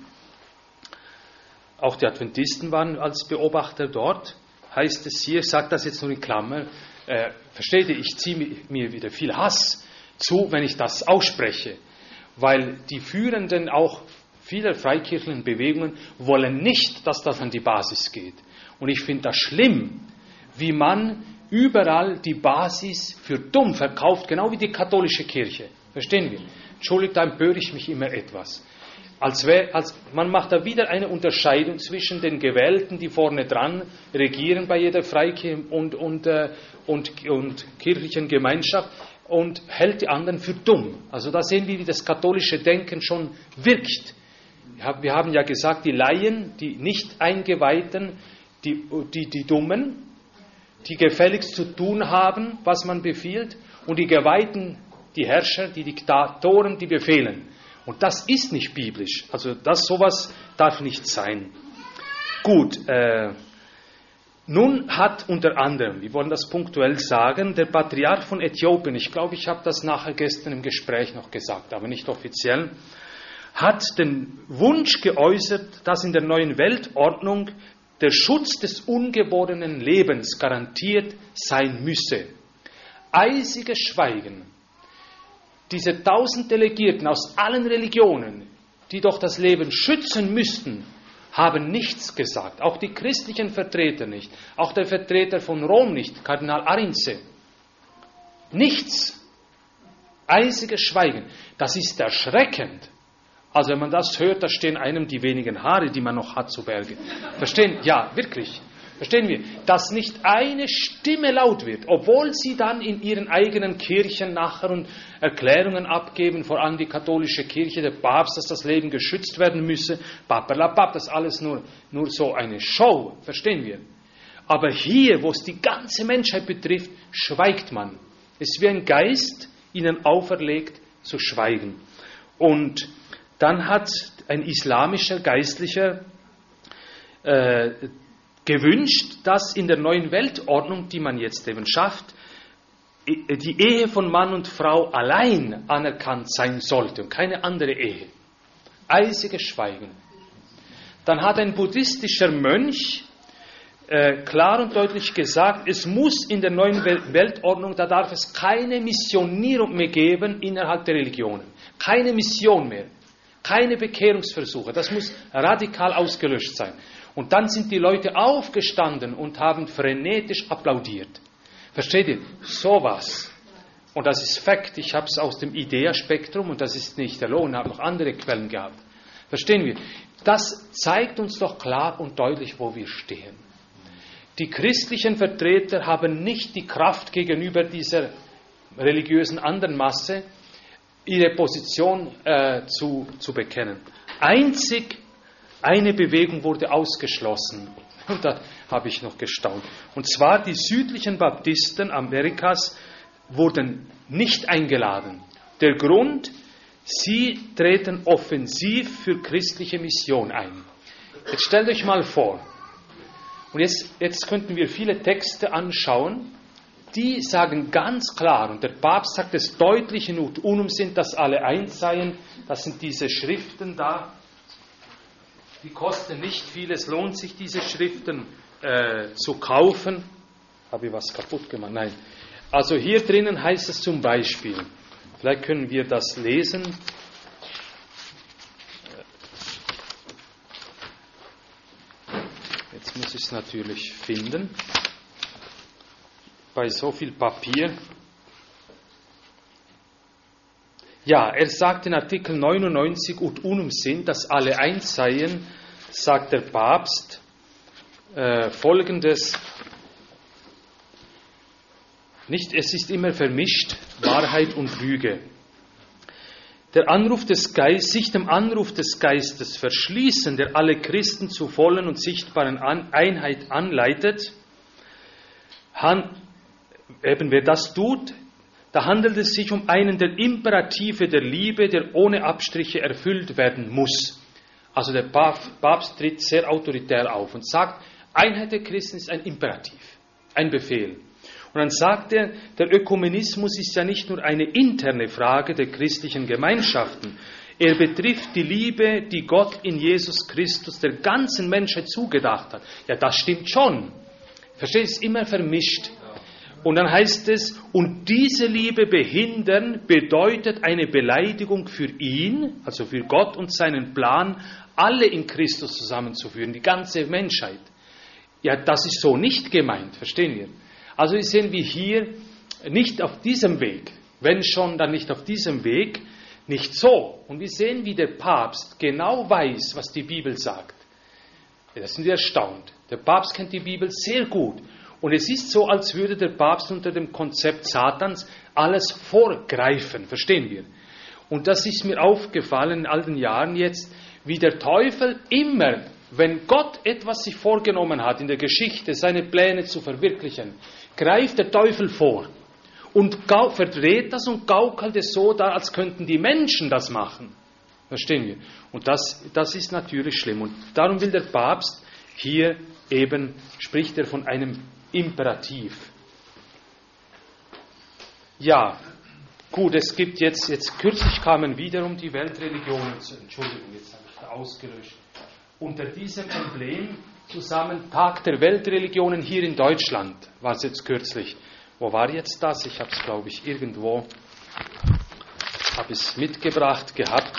auch die Adventisten waren als Beobachter dort. Heißt es hier, ich sage das jetzt nur in Klammer, äh, versteht ihr, ich ziehe mir wieder viel Hass zu, wenn ich das ausspreche, weil die Führenden auch vieler freikirchlichen Bewegungen wollen nicht, dass das an die Basis geht. Und ich finde das schlimm, wie man überall die Basis für dumm verkauft, genau wie die katholische Kirche. Verstehen wir? Entschuldigt, da empöre ich mich immer etwas. Als wär, als, man macht da wieder eine Unterscheidung zwischen den Gewählten, die vorne dran regieren bei jeder Freikirche und, und, äh, und, und kirchlichen Gemeinschaft, und hält die anderen für dumm. Also da sehen wir, wie das katholische Denken schon wirkt. Wir haben ja gesagt, die Laien, die nicht Eingeweihten, die, die, die Dummen, die gefälligst zu tun haben, was man befiehlt, und die Geweihten, die Herrscher, die Diktatoren, die befehlen. Und das ist nicht biblisch. Also das, sowas darf nicht sein. Gut, äh, nun hat unter anderem, wir wollen das punktuell sagen, der Patriarch von Äthiopien, ich glaube, ich habe das nachher gestern im Gespräch noch gesagt, aber nicht offiziell, hat den Wunsch geäußert, dass in der neuen Weltordnung der Schutz des ungeborenen Lebens garantiert sein müsse. Eisiges Schweigen. Diese tausend Delegierten aus allen Religionen, die doch das Leben schützen müssten, haben nichts gesagt. Auch die christlichen Vertreter nicht. Auch der Vertreter von Rom nicht, Kardinal Arinze. Nichts. Eisiges Schweigen. Das ist erschreckend. Also wenn man das hört, da stehen einem die wenigen Haare, die man noch hat, zu Berge. Verstehen? Ja, wirklich. Verstehen wir? Dass nicht eine Stimme laut wird, obwohl sie dann in ihren eigenen Kirchen nachher und Erklärungen abgeben, vor allem die katholische Kirche, der Papst, dass das Leben geschützt werden müsse. Paperlapap, das ist alles nur, nur so eine Show. Verstehen wir? Aber hier, wo es die ganze Menschheit betrifft, schweigt man. Es ist wie ein Geist ihnen auferlegt, zu schweigen. Und dann hat ein islamischer Geistlicher äh, gewünscht, dass in der neuen Weltordnung, die man jetzt eben schafft, die Ehe von Mann und Frau allein anerkannt sein sollte und keine andere Ehe. Eisiges Schweigen. Dann hat ein buddhistischer Mönch äh, klar und deutlich gesagt, es muss in der neuen Wel- Weltordnung, da darf es keine Missionierung mehr geben innerhalb der Religionen. Keine Mission mehr. Keine Bekehrungsversuche. Das muss radikal ausgelöscht sein. Und dann sind die Leute aufgestanden und haben frenetisch applaudiert. Versteht ihr? Sowas. Und das ist Fakt. Ich habe es aus dem Idea-Spektrum und das ist nicht erlogen, habe noch andere Quellen gehabt. Verstehen wir? Das zeigt uns doch klar und deutlich, wo wir stehen. Die christlichen Vertreter haben nicht die Kraft gegenüber dieser religiösen anderen Masse, ihre Position äh, zu, zu bekennen. Einzig eine Bewegung wurde ausgeschlossen. Und da habe ich noch gestaunt. Und zwar die südlichen Baptisten Amerikas wurden nicht eingeladen. Der Grund, sie treten offensiv für christliche Mission ein. Jetzt stellt euch mal vor, und jetzt, jetzt könnten wir viele Texte anschauen, die sagen ganz klar, und der Papst sagt es deutlich in Ut Unum sind, dass alle eins seien, das sind diese Schriften da, die kosten nicht viel, es lohnt sich, diese Schriften äh, zu kaufen. Habe ich was kaputt gemacht? Nein. Also hier drinnen heißt es zum Beispiel, vielleicht können wir das lesen. Jetzt muss ich es natürlich finden. Bei so viel Papier. Ja, er sagt in Artikel neunundneunzig Ut Unum sind, dass alle eins seien, sagt der Papst äh, Folgendes. Nicht, es ist immer vermischt, Wahrheit und Lüge. der Anruf des Geistes, sich dem Anruf des Geistes verschließen, der alle Christen zur vollen und sichtbaren Einheit anleitet, han, eben wer das tut, da handelt es sich um einen der Imperative der Liebe, der ohne Abstriche erfüllt werden muss. Also der Papst tritt sehr autoritär auf und sagt, Einheit der Christen ist ein Imperativ, ein Befehl. Und dann sagt er, der Ökumenismus ist ja nicht nur eine interne Frage der christlichen Gemeinschaften. Er betrifft die Liebe, die Gott in Jesus Christus der ganzen Menschheit zugedacht hat. Ja, das stimmt schon. Versteht, es ist immer vermischt. Und dann heißt es, und diese Liebe behindern bedeutet eine Beleidigung für ihn, also für Gott und seinen Plan, alle in Christus zusammenzuführen, die ganze Menschheit. Ja, das ist so nicht gemeint, verstehen wir? Also sehen wir hier nicht auf diesem Weg, wenn schon, dann nicht auf diesem Weg, nicht so. Und wir sehen, wie der Papst genau weiß, was die Bibel sagt. Ja, das sind wir erstaunt. Der Papst kennt die Bibel sehr gut. Und es ist so, als würde der Papst unter dem Konzept Satans alles vorgreifen, verstehen wir? Und das ist mir aufgefallen in all den Jahren jetzt, wie der Teufel immer, wenn Gott etwas sich vorgenommen hat in der Geschichte, seine Pläne zu verwirklichen, greift der Teufel vor und verdreht das und gaukelt es so dar, als könnten die Menschen das machen. Verstehen wir? Und das, das ist natürlich schlimm. Und darum will der Papst hier eben, spricht er von einem Imperativ. Ja, gut, es gibt jetzt, jetzt kürzlich kamen wiederum die Weltreligionen, Entschuldigung, jetzt habe ich da ausgelöscht, unter diesem Emblem zusammen Tag der Weltreligionen hier in Deutschland, war es jetzt kürzlich. Wo war jetzt das? Ich habe es, glaube ich, irgendwo, habe es mitgebracht gehabt.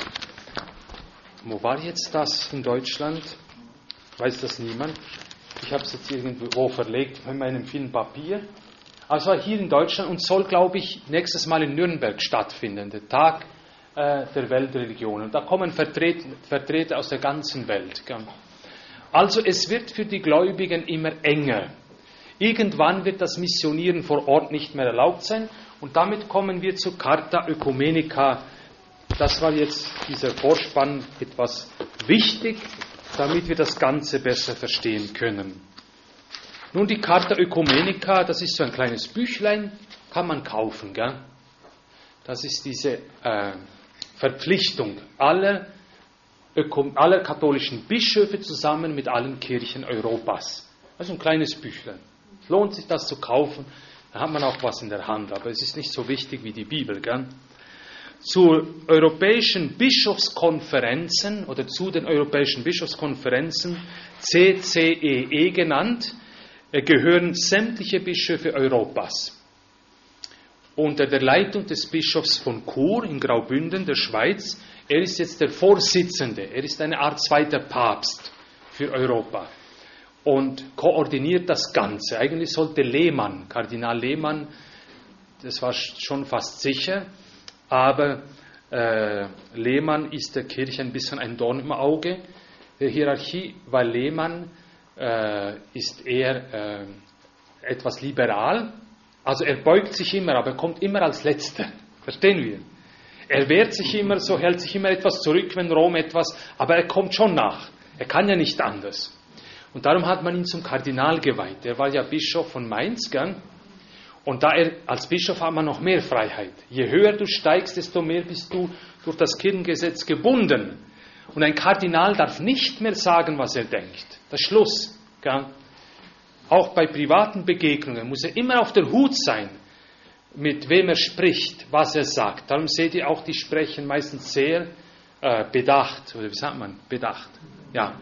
Wo war jetzt das in Deutschland? Weiß das niemand? Ich habe es jetzt irgendwo verlegt in meinem vielen Papier. Also hier in Deutschland und soll, glaube ich, nächstes Mal in Nürnberg stattfinden, der Tag äh, der Weltreligionen. Da kommen Vertreter, Vertreter aus der ganzen Welt. Gell? Also es wird für die Gläubigen immer enger. Irgendwann wird das Missionieren vor Ort nicht mehr erlaubt sein. Und damit kommen wir zur Carta Oecumenica. Das war jetzt dieser Vorspann etwas wichtig, damit wir das Ganze besser verstehen können. Nun, die Carta Oecumenica, das ist so ein kleines Büchlein, kann man kaufen. Gell? Das ist diese äh, Verpflichtung aller, Ökum, aller katholischen Bischöfe zusammen mit allen Kirchen Europas. Also ein kleines Büchlein. Es lohnt sich, das zu kaufen, dann hat man auch was in der Hand, aber es ist nicht so wichtig wie die Bibel. Gell? Zu europäischen Bischofskonferenzen oder zu den europäischen Bischofskonferenzen, C C E E genannt, gehören sämtliche Bischöfe Europas. Unter der Leitung des Bischofs von Chur in Graubünden, der Schweiz, er ist jetzt der Vorsitzende, er ist eine Art zweiter Papst für Europa und koordiniert das Ganze. Eigentlich sollte Lehmann, Kardinal Lehmann, das war schon fast sicher, aber äh, Lehmann ist der Kirche ein bisschen ein Dorn im Auge der Hierarchie, weil Lehmann äh, ist eher äh, etwas liberal. Also er beugt sich immer, aber er kommt immer als Letzter. Verstehen wir? Er wehrt sich immer so, hält sich immer etwas zurück, wenn Rom etwas, aber er kommt schon nach. Er kann ja nicht anders. Und darum hat man ihn zum Kardinal geweiht. Er war ja Bischof von Mainz, gell? Und da er, als Bischof hat man noch mehr Freiheit. Je höher du steigst, desto mehr bist du durch das Kirchengesetz gebunden. Und ein Kardinal darf nicht mehr sagen, was er denkt. Das ist Schluss. Gell? Auch bei privaten Begegnungen muss er immer auf der Hut sein, mit wem er spricht, was er sagt. Darum seht ihr auch, die sprechen meistens sehr äh, bedacht. Oder wie sagt man? Bedacht. Ja.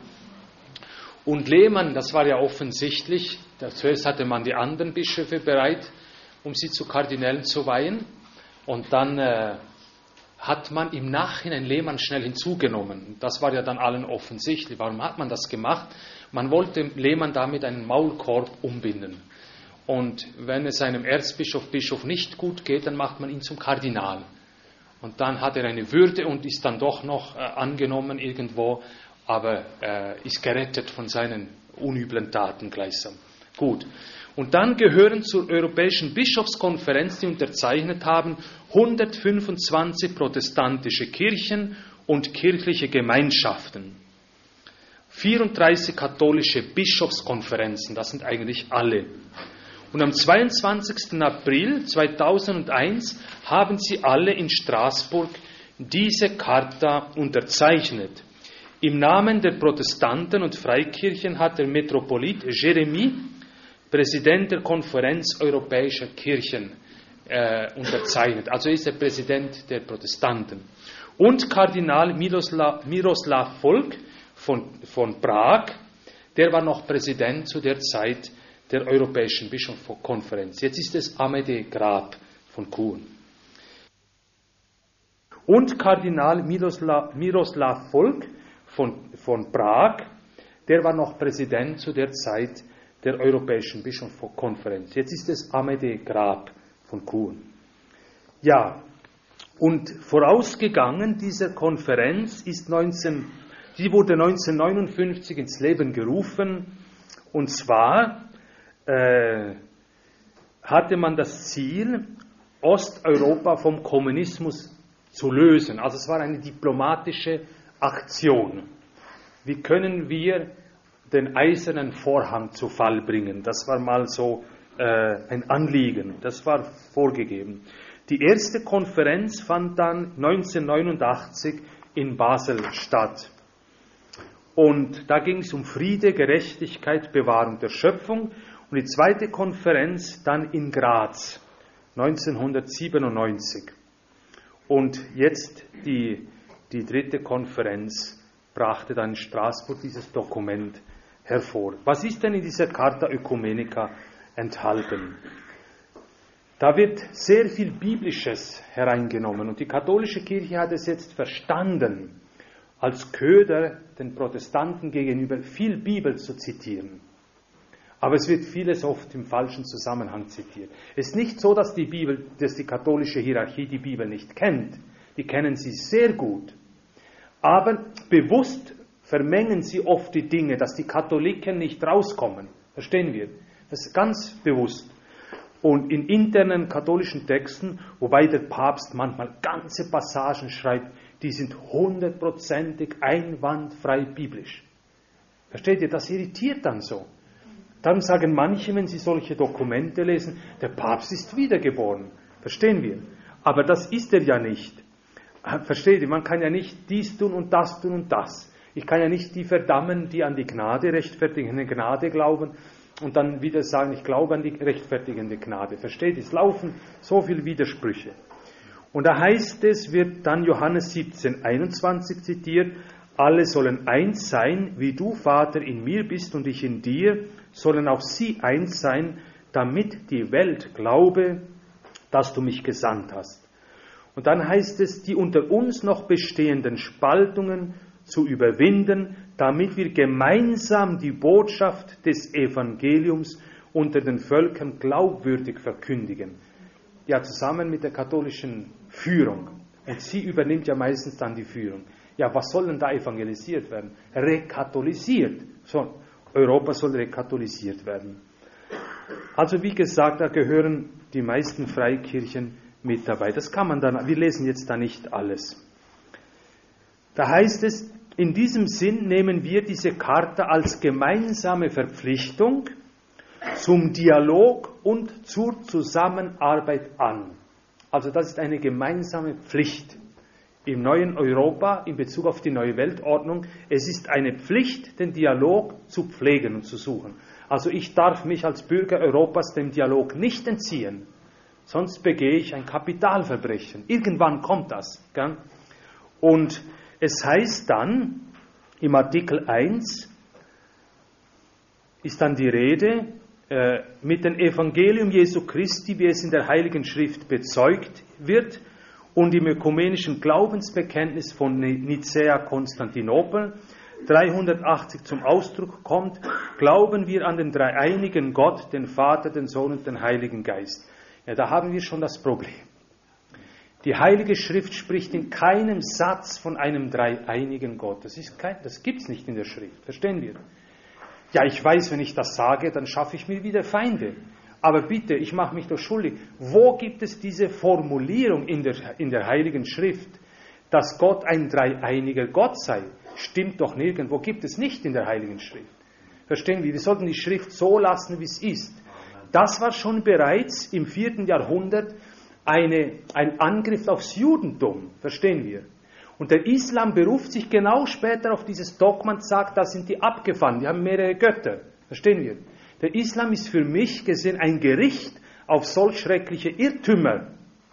Und Lehmann, das war ja offensichtlich, zuerst hatte man die anderen Bischöfe bereit, um sie zu Kardinälen zu weihen. Und dann äh, hat man im Nachhinein Lehmann schnell hinzugenommen. Das war ja dann allen offensichtlich. Warum hat man das gemacht? Man wollte Lehmann damit einen Maulkorb umbinden. Und wenn es einem Erzbischof, Bischof nicht gut geht, dann macht man ihn zum Kardinal. Und dann hat er eine Würde und ist dann doch noch äh, angenommen irgendwo, aber äh, ist gerettet von seinen unüblen Taten gleichsam. Gut. Und dann gehören zur Europäischen Bischofskonferenz, die unterzeichnet haben, hundertfünfundzwanzig protestantische Kirchen und kirchliche Gemeinschaften. vierunddreißig katholische Bischofskonferenzen, das sind eigentlich alle. Und am zweiundzwanzigsten April zweitausendeins haben sie alle in Straßburg diese Charta unterzeichnet. Im Namen der Protestanten und Freikirchen hat der Metropolit Jeremie, Präsident der Konferenz Europäischer Kirchen, äh, unterzeichnet. Also ist er Präsident der Protestanten. Und Kardinal Miroslav, Miroslav Volk von, von Prag, der war noch Präsident zu der Zeit der Europäischen Bischofskonferenz. Jetzt ist es Amédée Grab von Chur. Und Kardinal Miroslav, Miroslav Volk von, von Prag, der war noch Präsident zu der Zeit der Europäischen Bischofskonferenz. Jetzt ist es Amédée Grab von Chur. Ja, und vorausgegangen dieser Konferenz ist neunzehn, die wurde neunzehnhundertneunundfünfzig ins Leben gerufen, und zwar äh, hatte man das Ziel, Osteuropa vom Kommunismus zu lösen. Also es war eine diplomatische Aktion. Wie können wir den eisernen Vorhang zu Fall bringen? Das war mal so äh, ein Anliegen, das war vorgegeben. Die erste Konferenz fand dann neunzehnhundertneunundachtzig in Basel statt. Und da ging es um Friede, Gerechtigkeit, Bewahrung der Schöpfung. Und die zweite Konferenz dann in Graz, neunzehnhundertsiebenundneunzig. Und jetzt die, die dritte Konferenz brachte dann in Straßburg dieses Dokument hervor. Was ist denn in dieser Charta Oecumenica enthalten? Da wird sehr viel Biblisches hereingenommen und die katholische Kirche hat es jetzt verstanden, als Köder den Protestanten gegenüber viel Bibel zu zitieren. Aber es wird vieles oft im falschen Zusammenhang zitiert. Es ist nicht so, dass die Bibel, dass die katholische Hierarchie die Bibel nicht kennt. Die kennen sie sehr gut. Aber bewusst vermengen sie oft die Dinge, dass die Katholiken nicht rauskommen. Verstehen wir? Das ist ganz bewusst. Und in internen katholischen Texten, wobei der Papst manchmal ganze Passagen schreibt, die sind hundertprozentig einwandfrei biblisch. Versteht ihr? Das irritiert dann so. Dann sagen manche, wenn sie solche Dokumente lesen, der Papst ist wiedergeboren. Verstehen wir? Aber das ist er ja nicht. Versteht ihr? Man kann ja nicht dies tun und das tun und das. Ich kann ja nicht die verdammen, die an die Gnade, rechtfertigende Gnade glauben und dann wieder sagen, ich glaube an die rechtfertigende Gnade. Versteht ihr? Es laufen so viele Widersprüche. Und da heißt es, wird dann Johannes siebzehn einundzwanzig zitiert, alle sollen eins sein, wie du, Vater, in mir bist und ich in dir, sollen auch sie eins sein, damit die Welt glaube, dass du mich gesandt hast. Und dann heißt es, die unter uns noch bestehenden Spaltungen zu überwinden, damit wir gemeinsam die Botschaft des Evangeliums unter den Völkern glaubwürdig verkündigen. Ja, zusammen mit der katholischen Führung. Und sie übernimmt ja meistens dann die Führung. Ja, was soll denn da evangelisiert werden? Rekatholisiert. So, Europa soll rekatholisiert werden. Also wie gesagt, da gehören die meisten Freikirchen mit dabei. Das kann man dann, wir lesen jetzt da nicht alles. Da heißt es, in diesem Sinn nehmen wir diese Charta als gemeinsame Verpflichtung zum Dialog und zur Zusammenarbeit an. Also das ist eine gemeinsame Pflicht im neuen Europa in Bezug auf die neue Weltordnung. Es ist eine Pflicht, den Dialog zu pflegen und zu suchen. Also ich darf mich als Bürger Europas dem Dialog nicht entziehen, sonst begehe ich ein Kapitalverbrechen. Irgendwann kommt das. Gell? Und es heißt dann, im Artikel eins ist dann die Rede, äh, mit dem Evangelium Jesu Christi, wie es in der Heiligen Schrift bezeugt wird, und im ökumenischen Glaubensbekenntnis von Nicäa-Konstantinopel dreihundertachtzig zum Ausdruck kommt, glauben wir an den dreieinigen Gott, den Vater, den Sohn und den Heiligen Geist. Ja, da haben wir schon das Problem. Die Heilige Schrift spricht in keinem Satz von einem dreieinigen Gott. Das ist kein, das gibt es nicht in der Schrift, verstehen wir? Ja, ich weiß, wenn ich das sage, dann schaffe ich mir wieder Feinde. Aber bitte, ich mache mich doch schuldig. Wo gibt es diese Formulierung in der, in der Heiligen Schrift, dass Gott ein dreieiniger Gott sei? Stimmt doch nirgendwo, gibt es nicht in der Heiligen Schrift. Verstehen wir? Wir sollten die Schrift so lassen, wie es ist. Das war schon bereits im vierten Jahrhundert eine, ein Angriff aufs Judentum. Verstehen wir? Und der Islam beruft sich genau später auf dieses Dogma und sagt, da sind die abgefahren, die haben mehrere Götter. Verstehen wir? Der Islam ist für mich gesehen ein Gericht auf solch schreckliche Irrtümer.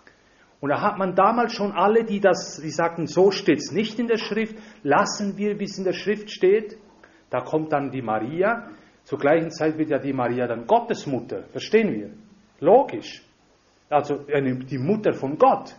Und da hat man damals schon alle, die das, die sagten, so steht es nicht in der Schrift, lassen wir, wie es in der Schrift steht. Da kommt dann die Maria. Zur gleichen Zeit wird ja die Maria dann Gottesmutter. Verstehen wir? Logisch. Also eine, die Mutter von Gott.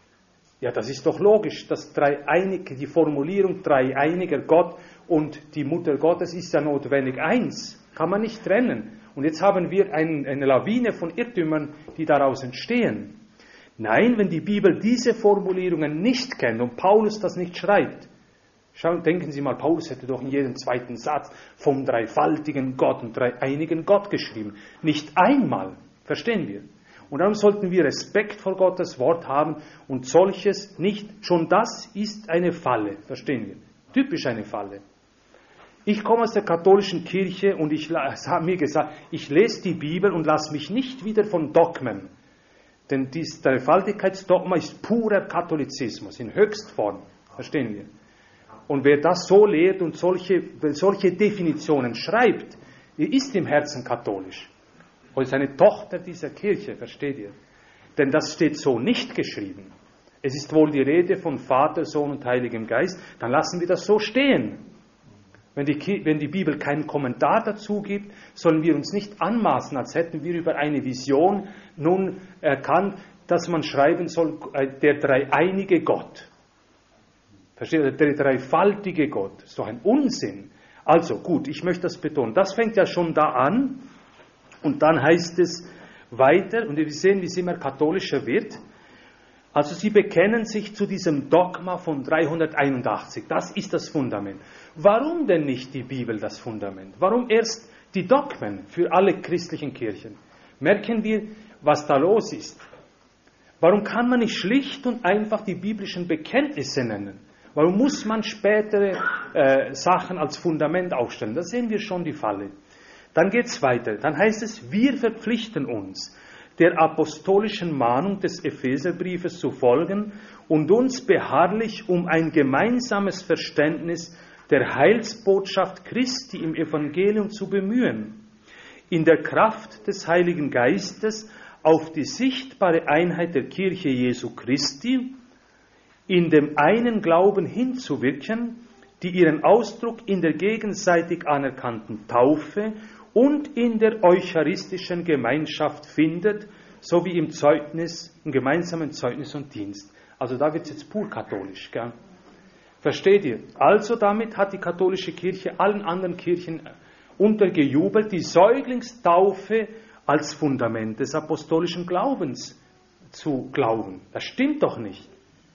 Ja, das ist doch logisch. Das dreieinige, die Formulierung dreieiniger Gott und die Mutter Gottes ist ja notwendig eins. Kann man nicht trennen. Und jetzt haben wir ein, eine Lawine von Irrtümern, die daraus entstehen. Nein, wenn die Bibel diese Formulierungen nicht kennt und Paulus das nicht schreibt, schauen, denken Sie mal, Paulus hätte doch in jedem zweiten Satz vom dreifaltigen Gott und dreieinigen Gott geschrieben. Nicht einmal. Verstehen wir? Und darum sollten wir Respekt vor Gottes Wort haben und solches nicht. Schon das ist eine Falle. Verstehen wir? Typisch eine Falle. Ich komme aus der katholischen Kirche und ich habe mir gesagt, ich lese die Bibel und lasse mich nicht wieder von Dogmen. Denn dieses Dreifaltigkeitsdogma ist purer Katholizismus in Höchstform. Verstehen wir? Und wer das so lehrt und solche, solche Definitionen schreibt, der ist im Herzen katholisch. Und ist eine Tochter dieser Kirche, versteht ihr? Denn das steht so nicht geschrieben. Es ist wohl die Rede von Vater, Sohn und Heiligem Geist, dann lassen wir das so stehen. Wenn die, wenn die Bibel keinen Kommentar dazu gibt, sollen wir uns nicht anmaßen, als hätten wir über eine Vision nun erkannt, dass man schreiben soll, der dreieinige Gott. Versteht ihr? Der dreifaltige Gott. Das ist doch ein Unsinn. Also gut, ich möchte das betonen. Das fängt ja schon da an. Und dann heißt es weiter, und wir sehen, wie es immer katholischer wird. Also sie bekennen sich zu diesem Dogma von dreihunderteinundachtzig. Das ist das Fundament. Warum denn nicht die Bibel das Fundament? Warum erst die Dogmen für alle christlichen Kirchen? Merken wir, was da los ist. Warum kann man nicht schlicht und einfach die biblischen Bekenntnisse nennen? Warum muss man spätere äh, Sachen als Fundament aufstellen? Da sehen wir schon die Falle. Dann geht es weiter. Dann heißt es, wir verpflichten uns, der apostolischen Mahnung des Epheserbriefes zu folgen und uns beharrlich um ein gemeinsames Verständnis der Heilsbotschaft Christi im Evangelium zu bemühen, in der Kraft des Heiligen Geistes auf die sichtbare Einheit der Kirche Jesu Christi, in dem einen Glauben hinzuwirken, die ihren Ausdruck in der gegenseitig anerkannten Taufe und in der eucharistischen Gemeinschaft findet, sowie im Zeugnis, im gemeinsamen Zeugnis und Dienst. Also da wird es jetzt pur katholisch, gell? Versteht ihr? Also damit hat die katholische Kirche allen anderen Kirchen untergejubelt, die Säuglingstaufe als Fundament des apostolischen Glaubens zu glauben. Das stimmt doch nicht.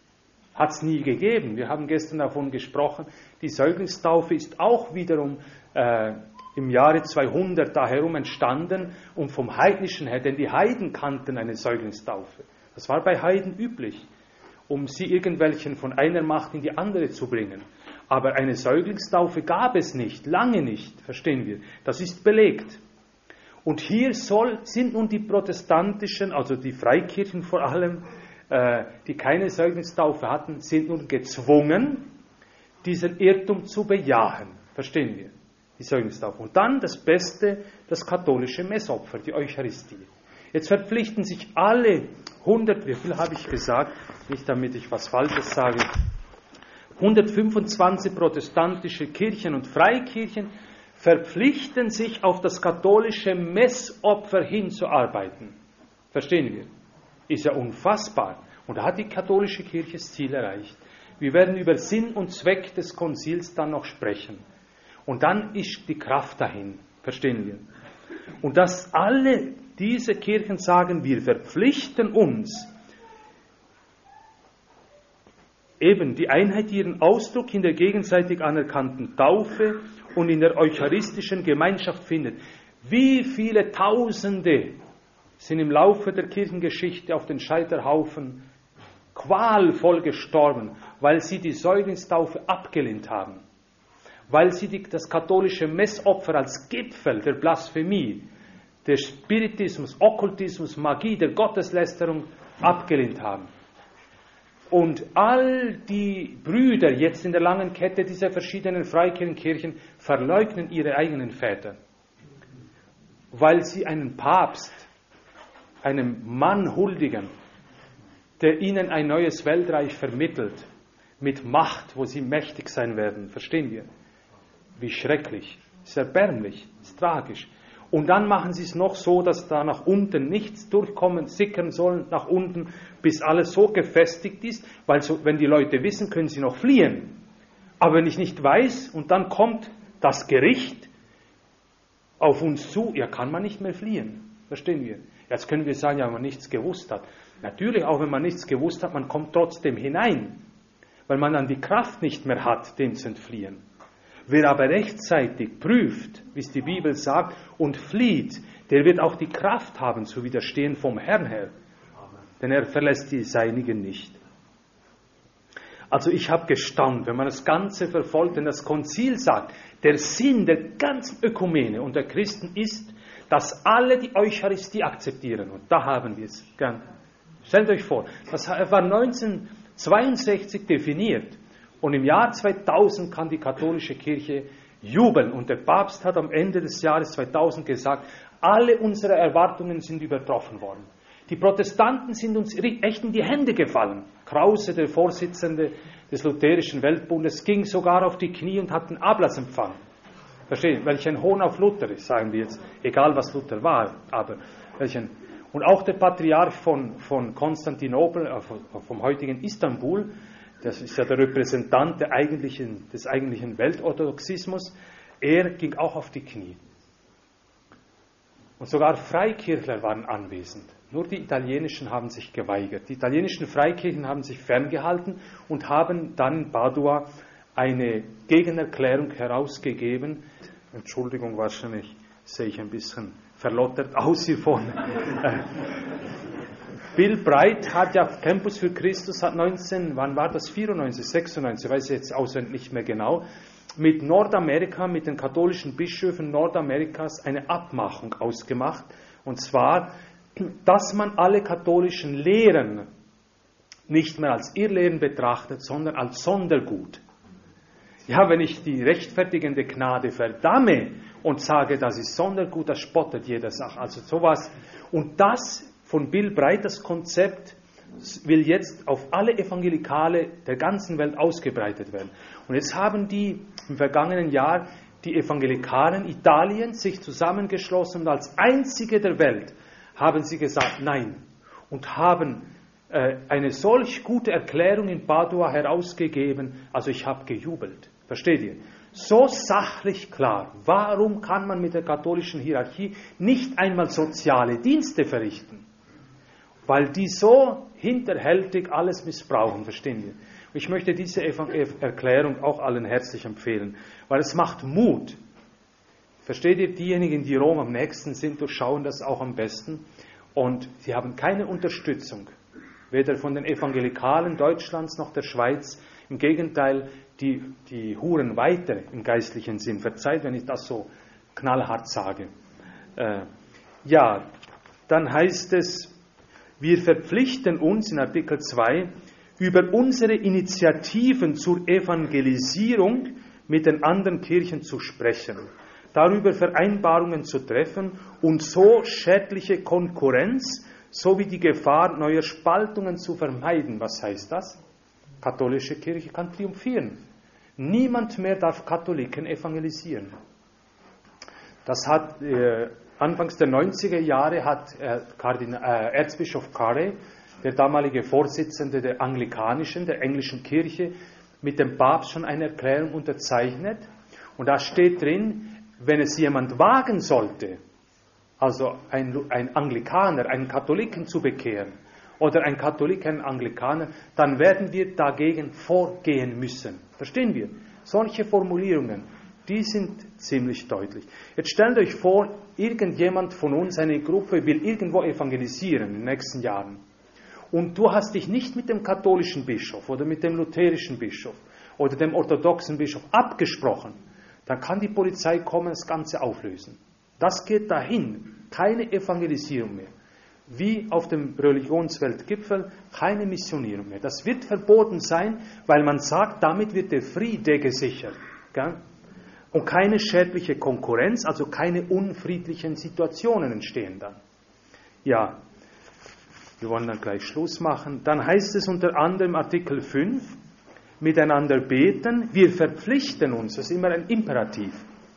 Hat es nie gegeben. Wir haben gestern davon gesprochen, die Säuglingstaufe ist auch wiederum äh, im Jahre zweihundert da herum entstanden und vom Heidnischen her, denn die Heiden kannten eine Säuglingstaufe. Das war bei Heiden üblich, um sie irgendwelchen von einer Macht in die andere zu bringen. Aber eine Säuglingstaufe gab es nicht, lange nicht, verstehen wir. Das ist belegt. Und hier soll, sind nun die protestantischen, also die Freikirchen vor allem, äh, die keine Säuglingstaufe hatten, sind nun gezwungen, diesen Irrtum zu bejahen. Verstehen wir? Die Säuglingstaufe. Und dann das Beste, das katholische Messopfer, die Eucharistie. Jetzt verpflichten sich alle hundert, wie viel habe ich gesagt, nicht damit ich was Falsches sage, hundertfünfundzwanzig protestantische Kirchen und Freikirchen verpflichten sich auf das katholische Messopfer hinzuarbeiten. Verstehen wir? Ist ja unfassbar. Und da hat die katholische Kirche das Ziel erreicht. Wir werden über Sinn und Zweck des Konzils dann noch sprechen. Und dann ist die Kraft dahin. Verstehen wir? Und dass alle diese Kirchen sagen, wir verpflichten uns, eben die Einheit ihren Ausdruck in der gegenseitig anerkannten Taufe und in der eucharistischen Gemeinschaft findet. Wie viele Tausende sind im Laufe der Kirchengeschichte auf den Scheiterhaufen qualvoll gestorben, weil sie die Säuglingstaufe abgelehnt haben, weil sie die, das katholische Messopfer als Gipfel der Blasphemie, des Spiritismus, Okkultismus, Magie, der Gotteslästerung abgelehnt haben. Und all die Brüder jetzt in der langen Kette dieser verschiedenen Freikirchenkirchen verleugnen ihre eigenen Väter, weil sie einen Papst, einem Mann huldigen, der ihnen ein neues Weltreich vermittelt, mit Macht, wo sie mächtig sein werden. Verstehen wir? Wie schrecklich, ist erbärmlich, ist tragisch. Und dann machen sie es noch so, dass da nach unten nichts durchkommen, sickern soll nach unten, bis alles so gefestigt ist, weil so, wenn die Leute wissen, können sie noch fliehen. Aber wenn ich nicht weiß und dann kommt das Gericht auf uns zu, ja, kann man nicht mehr fliehen. Verstehen wir? Jetzt können wir sagen, ja, wenn man nichts gewusst hat. Natürlich, auch wenn man nichts gewusst hat, man kommt trotzdem hinein, weil man dann die Kraft nicht mehr hat, dem zu entfliehen. Wer aber rechtzeitig prüft, wie es die Bibel sagt, und flieht, der wird auch die Kraft haben, zu widerstehen vom Herrn her. Denn er verlässt die Seinigen nicht. Also ich habe gestaunt, wenn man das Ganze verfolgt, denn das Konzil sagt, der Sinn der ganzen Ökumene und der Christen ist, dass alle die Eucharistie akzeptieren. Und da haben wir es. Stellt euch vor, das war neunzehnhundertzweiundsechzig definiert. Und im Jahr zweitausend kann die katholische Kirche jubeln. Und der Papst hat am Ende des Jahres zweitausend gesagt, alle unsere Erwartungen sind übertroffen worden. Die Protestanten sind uns echt in die Hände gefallen. Krause, der Vorsitzende des Lutherischen Weltbundes, ging sogar auf die Knie und hat einen Ablass empfangen. Verstehen? Welch ein Hohn auf Luther ist, sagen wir jetzt. Egal, was Luther war, aber welchen. Und auch der Patriarch von, von Konstantinopel, äh, vom heutigen Istanbul, das ist ja der Repräsentant der eigentlichen, des eigentlichen Weltorthodoxismus, er ging auch auf die Knie. Und sogar Freikirchler waren anwesend. Nur die italienischen haben sich geweigert. Die italienischen Freikirchen haben sich ferngehalten und haben dann in Padua eine Gegenerklärung herausgegeben. Entschuldigung, wahrscheinlich sehe ich ein bisschen verlottert aus hier vorne. Bill Bright hat ja Campus für Christus, hat neunzehn, wann war das, vierundneunzig, sechsundneunzig, weiß ich jetzt auswendig nicht mehr genau, mit Nordamerika, mit den katholischen Bischöfen Nordamerikas eine Abmachung ausgemacht. Und zwar, dass man alle katholischen Lehren nicht mehr als Irrlehren betrachtet, sondern als Sondergut. Ja, wenn ich die rechtfertigende Gnade verdamme und sage, das ist Sondergut, das spottet jeder Sache. Also sowas. Und das von Bill Bright, das Konzept, will jetzt auf alle Evangelikale der ganzen Welt ausgebreitet werden. Und jetzt haben die im vergangenen Jahr die Evangelikalen Italiens sich zusammengeschlossen und als einzige der Welt haben sie gesagt, nein, und haben äh, eine solch gute Erklärung in Padua herausgegeben, also ich habe gejubelt. Versteht ihr? So sachlich klar. Warum kann man mit der katholischen Hierarchie nicht einmal soziale Dienste verrichten? Weil die so hinterhältig alles missbrauchen, verstehen wir? Ich möchte diese Erklärung auch allen herzlich empfehlen, weil es macht Mut. Versteht ihr, diejenigen, die Rom am nächsten sind, durchschauen das auch am besten. Und sie haben keine Unterstützung, weder von den Evangelikalen Deutschlands noch der Schweiz. Im Gegenteil, die, die huren weiter im geistlichen Sinn. Verzeiht, wenn ich das so knallhart sage. Äh, ja, dann heißt es, wir verpflichten uns in Artikel zwei, über unsere Initiativen zur Evangelisierung mit den anderen Kirchen zu sprechen, darüber Vereinbarungen zu treffen und so schädliche Konkurrenz sowie die Gefahr neuer Spaltungen zu vermeiden. Was heißt das? Katholische Kirche kann triumphieren. Niemand mehr darf Katholiken evangelisieren. Das hat äh, anfangs der neunziger Jahre hat äh, Kardinal, äh, Erzbischof Carey, der damalige Vorsitzende der anglikanischen, der englischen Kirche, mit dem Papst schon eine Erklärung unterzeichnet. Und da steht drin, wenn es jemand wagen sollte, also ein, ein Anglikaner, einen Katholiken zu bekehren, oder ein Katholik, ein Anglikaner, dann werden wir dagegen vorgehen müssen. Verstehen wir? Solche Formulierungen, Die sind ziemlich deutlich. Jetzt stellt euch vor, irgendjemand von uns, eine Gruppe, will irgendwo evangelisieren in den nächsten Jahren. Und du hast dich nicht mit dem katholischen Bischof oder mit dem lutherischen Bischof oder dem orthodoxen Bischof abgesprochen. Dann kann die Polizei kommen und das Ganze auflösen. Das geht dahin. Keine Evangelisierung mehr. Wie auf dem Religionsweltgipfel, keine Missionierung mehr. Das wird verboten sein, weil man sagt, damit wird der Friede gesichert. Gell? Und keine schädliche Konkurrenz, also keine unfriedlichen Situationen entstehen dann. Ja, wir wollen dann gleich Schluss machen. Dann heißt es unter anderem Artikel fünf, miteinander beten, wir verpflichten uns, das ist immer ein Imperativ,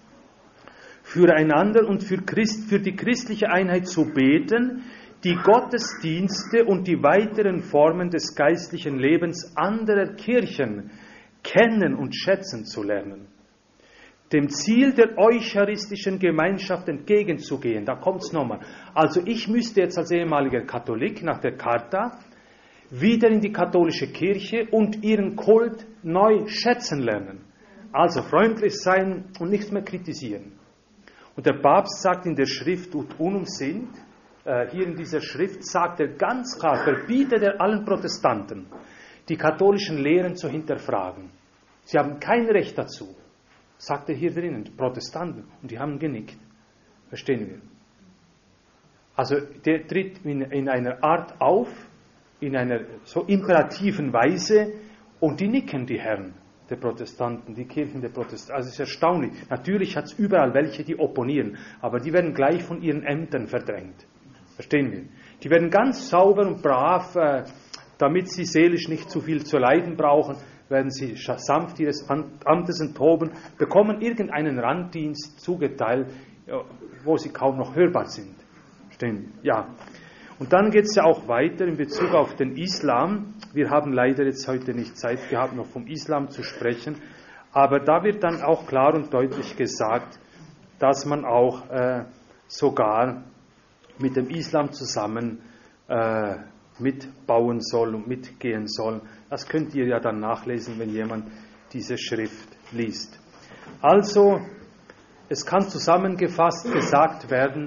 füreinander und für, Christ, für die christliche Einheit zu beten, die Gottesdienste und die weiteren Formen des geistlichen Lebens anderer Kirchen kennen und schätzen zu lernen. Dem Ziel der eucharistischen Gemeinschaft entgegenzugehen, da kommt es nochmal. Also ich müsste jetzt als ehemaliger Katholik nach der Charta wieder in die katholische Kirche und ihren Kult neu schätzen lernen. Also freundlich sein und nichts mehr kritisieren. Und der Papst sagt in der Schrift Ut Unum Sint, äh, hier in dieser Schrift sagt er ganz klar, verbietet er allen Protestanten, die katholischen Lehren zu hinterfragen. Sie haben kein Recht dazu, sagt er hier drinnen, Protestanten, und die haben genickt. Verstehen wir? Also der tritt in, in einer Art auf, in einer so imperativen Weise, und die nicken, die Herren der Protestanten, die Kirchen der Protestanten. Also es ist erstaunlich. Natürlich hat es überall welche, die opponieren, aber die werden gleich von ihren Ämtern verdrängt. Verstehen wir? Die werden ganz sauber und brav, äh, damit sie seelisch nicht zu viel zu leiden brauchen, werden sie sanft ihres Amtes enthoben, bekommen irgendeinen Randdienst zugeteilt, wo sie kaum noch hörbar sind. Verstehen wir? Ja. Und dann geht es ja auch weiter in Bezug auf den Islam. Wir haben leider jetzt heute nicht Zeit gehabt, noch vom Islam zu sprechen. Aber da wird dann auch klar und deutlich gesagt, dass man auch äh, sogar mit dem Islam zusammen äh, mitbauen soll und mitgehen soll. Das könnt ihr ja dann nachlesen, wenn jemand diese Schrift liest. Also, es kann zusammengefasst gesagt werden,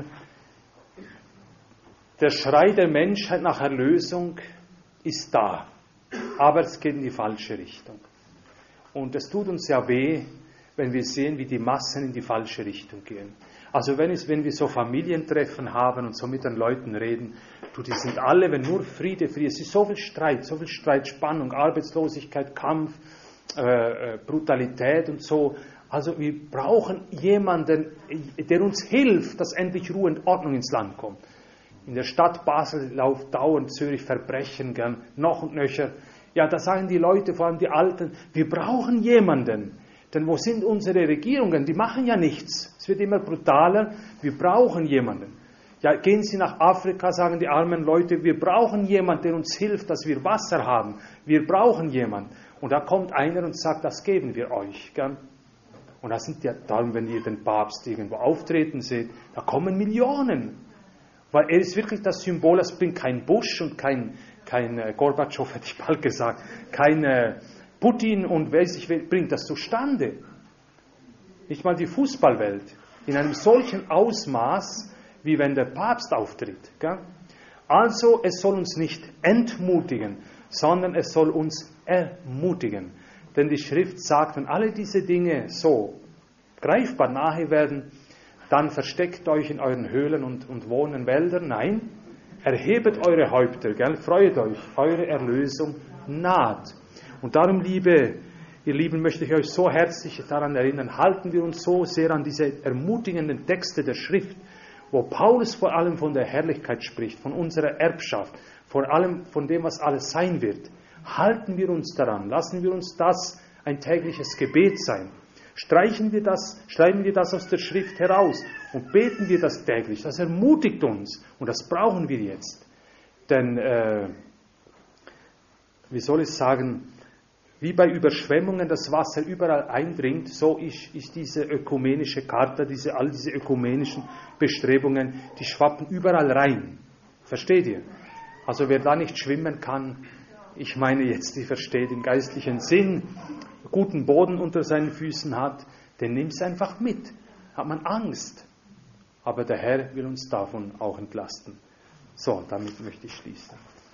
der Schrei der Menschheit nach Erlösung ist da, aber es geht in die falsche Richtung. Und es tut uns ja weh, wenn wir sehen, wie die Massen in die falsche Richtung gehen. Also wenn, es, wenn wir so Familientreffen haben und so mit den Leuten reden, du, die sind alle, wenn nur Friede, Friede, es ist so viel Streit, so viel Streit, Spannung, Arbeitslosigkeit, Kampf, äh, Brutalität und so. Also wir brauchen jemanden, der uns hilft, dass endlich Ruhe und Ordnung ins Land kommt. In der Stadt Basel läuft dauernd Zürich Verbrechen, gern, noch und nöcher. Ja, da sagen die Leute, vor allem die Alten, wir brauchen jemanden. Denn wo sind unsere Regierungen? Die machen ja nichts. Es wird immer brutaler. Wir brauchen jemanden. Ja, gehen Sie nach Afrika, sagen die armen Leute, wir brauchen jemanden, der uns hilft, dass wir Wasser haben. Wir brauchen jemanden. Und da kommt einer und sagt, das geben wir euch. Gell? Und das sind ja darum, wenn ihr den Papst irgendwo auftreten seht, da kommen Millionen. Weil er ist wirklich das Symbol, das bringt kein Bush und kein, kein äh, Gorbatschow, hätte ich bald gesagt, kein äh, Putin und weiß ich, wer bringt das zustande. Nicht mal die Fußballwelt. In einem solchen Ausmaß, wie wenn der Papst auftritt. Gell? Also, es soll uns nicht entmutigen, sondern es soll uns ermutigen. Denn die Schrift sagt, wenn alle diese Dinge so greifbar nahe werden, dann versteckt euch in euren Höhlen und, und wohnen in Wäldern. Nein, erhebet eure Häupter, gell? Freut euch, eure Erlösung naht. Und darum, liebe, ihr Lieben, möchte ich euch so herzlich daran erinnern, halten wir uns so sehr an diese ermutigenden Texte der Schrift, wo Paulus vor allem von der Herrlichkeit spricht, von unserer Erbschaft, vor allem von dem, was alles sein wird. Halten wir uns daran, lassen wir uns das ein tägliches Gebet sein. Streichen wir das, schreiben wir das aus der Schrift heraus und beten wir das täglich. Das ermutigt uns und das brauchen wir jetzt. Denn, äh, wie soll ich sagen, wie bei Überschwemmungen das Wasser überall eindringt, so ist, ist diese ökumenische Charta, diese, all diese ökumenischen Bestrebungen, die schwappen überall rein. Versteht ihr? Also wer da nicht schwimmen kann, ich meine jetzt, die versteht im geistlichen Sinn, guten Boden unter seinen Füßen hat, Den nimm es einfach mit. Hat man Angst. Aber der Herr will uns davon auch entlasten. So, damit möchte ich schließen.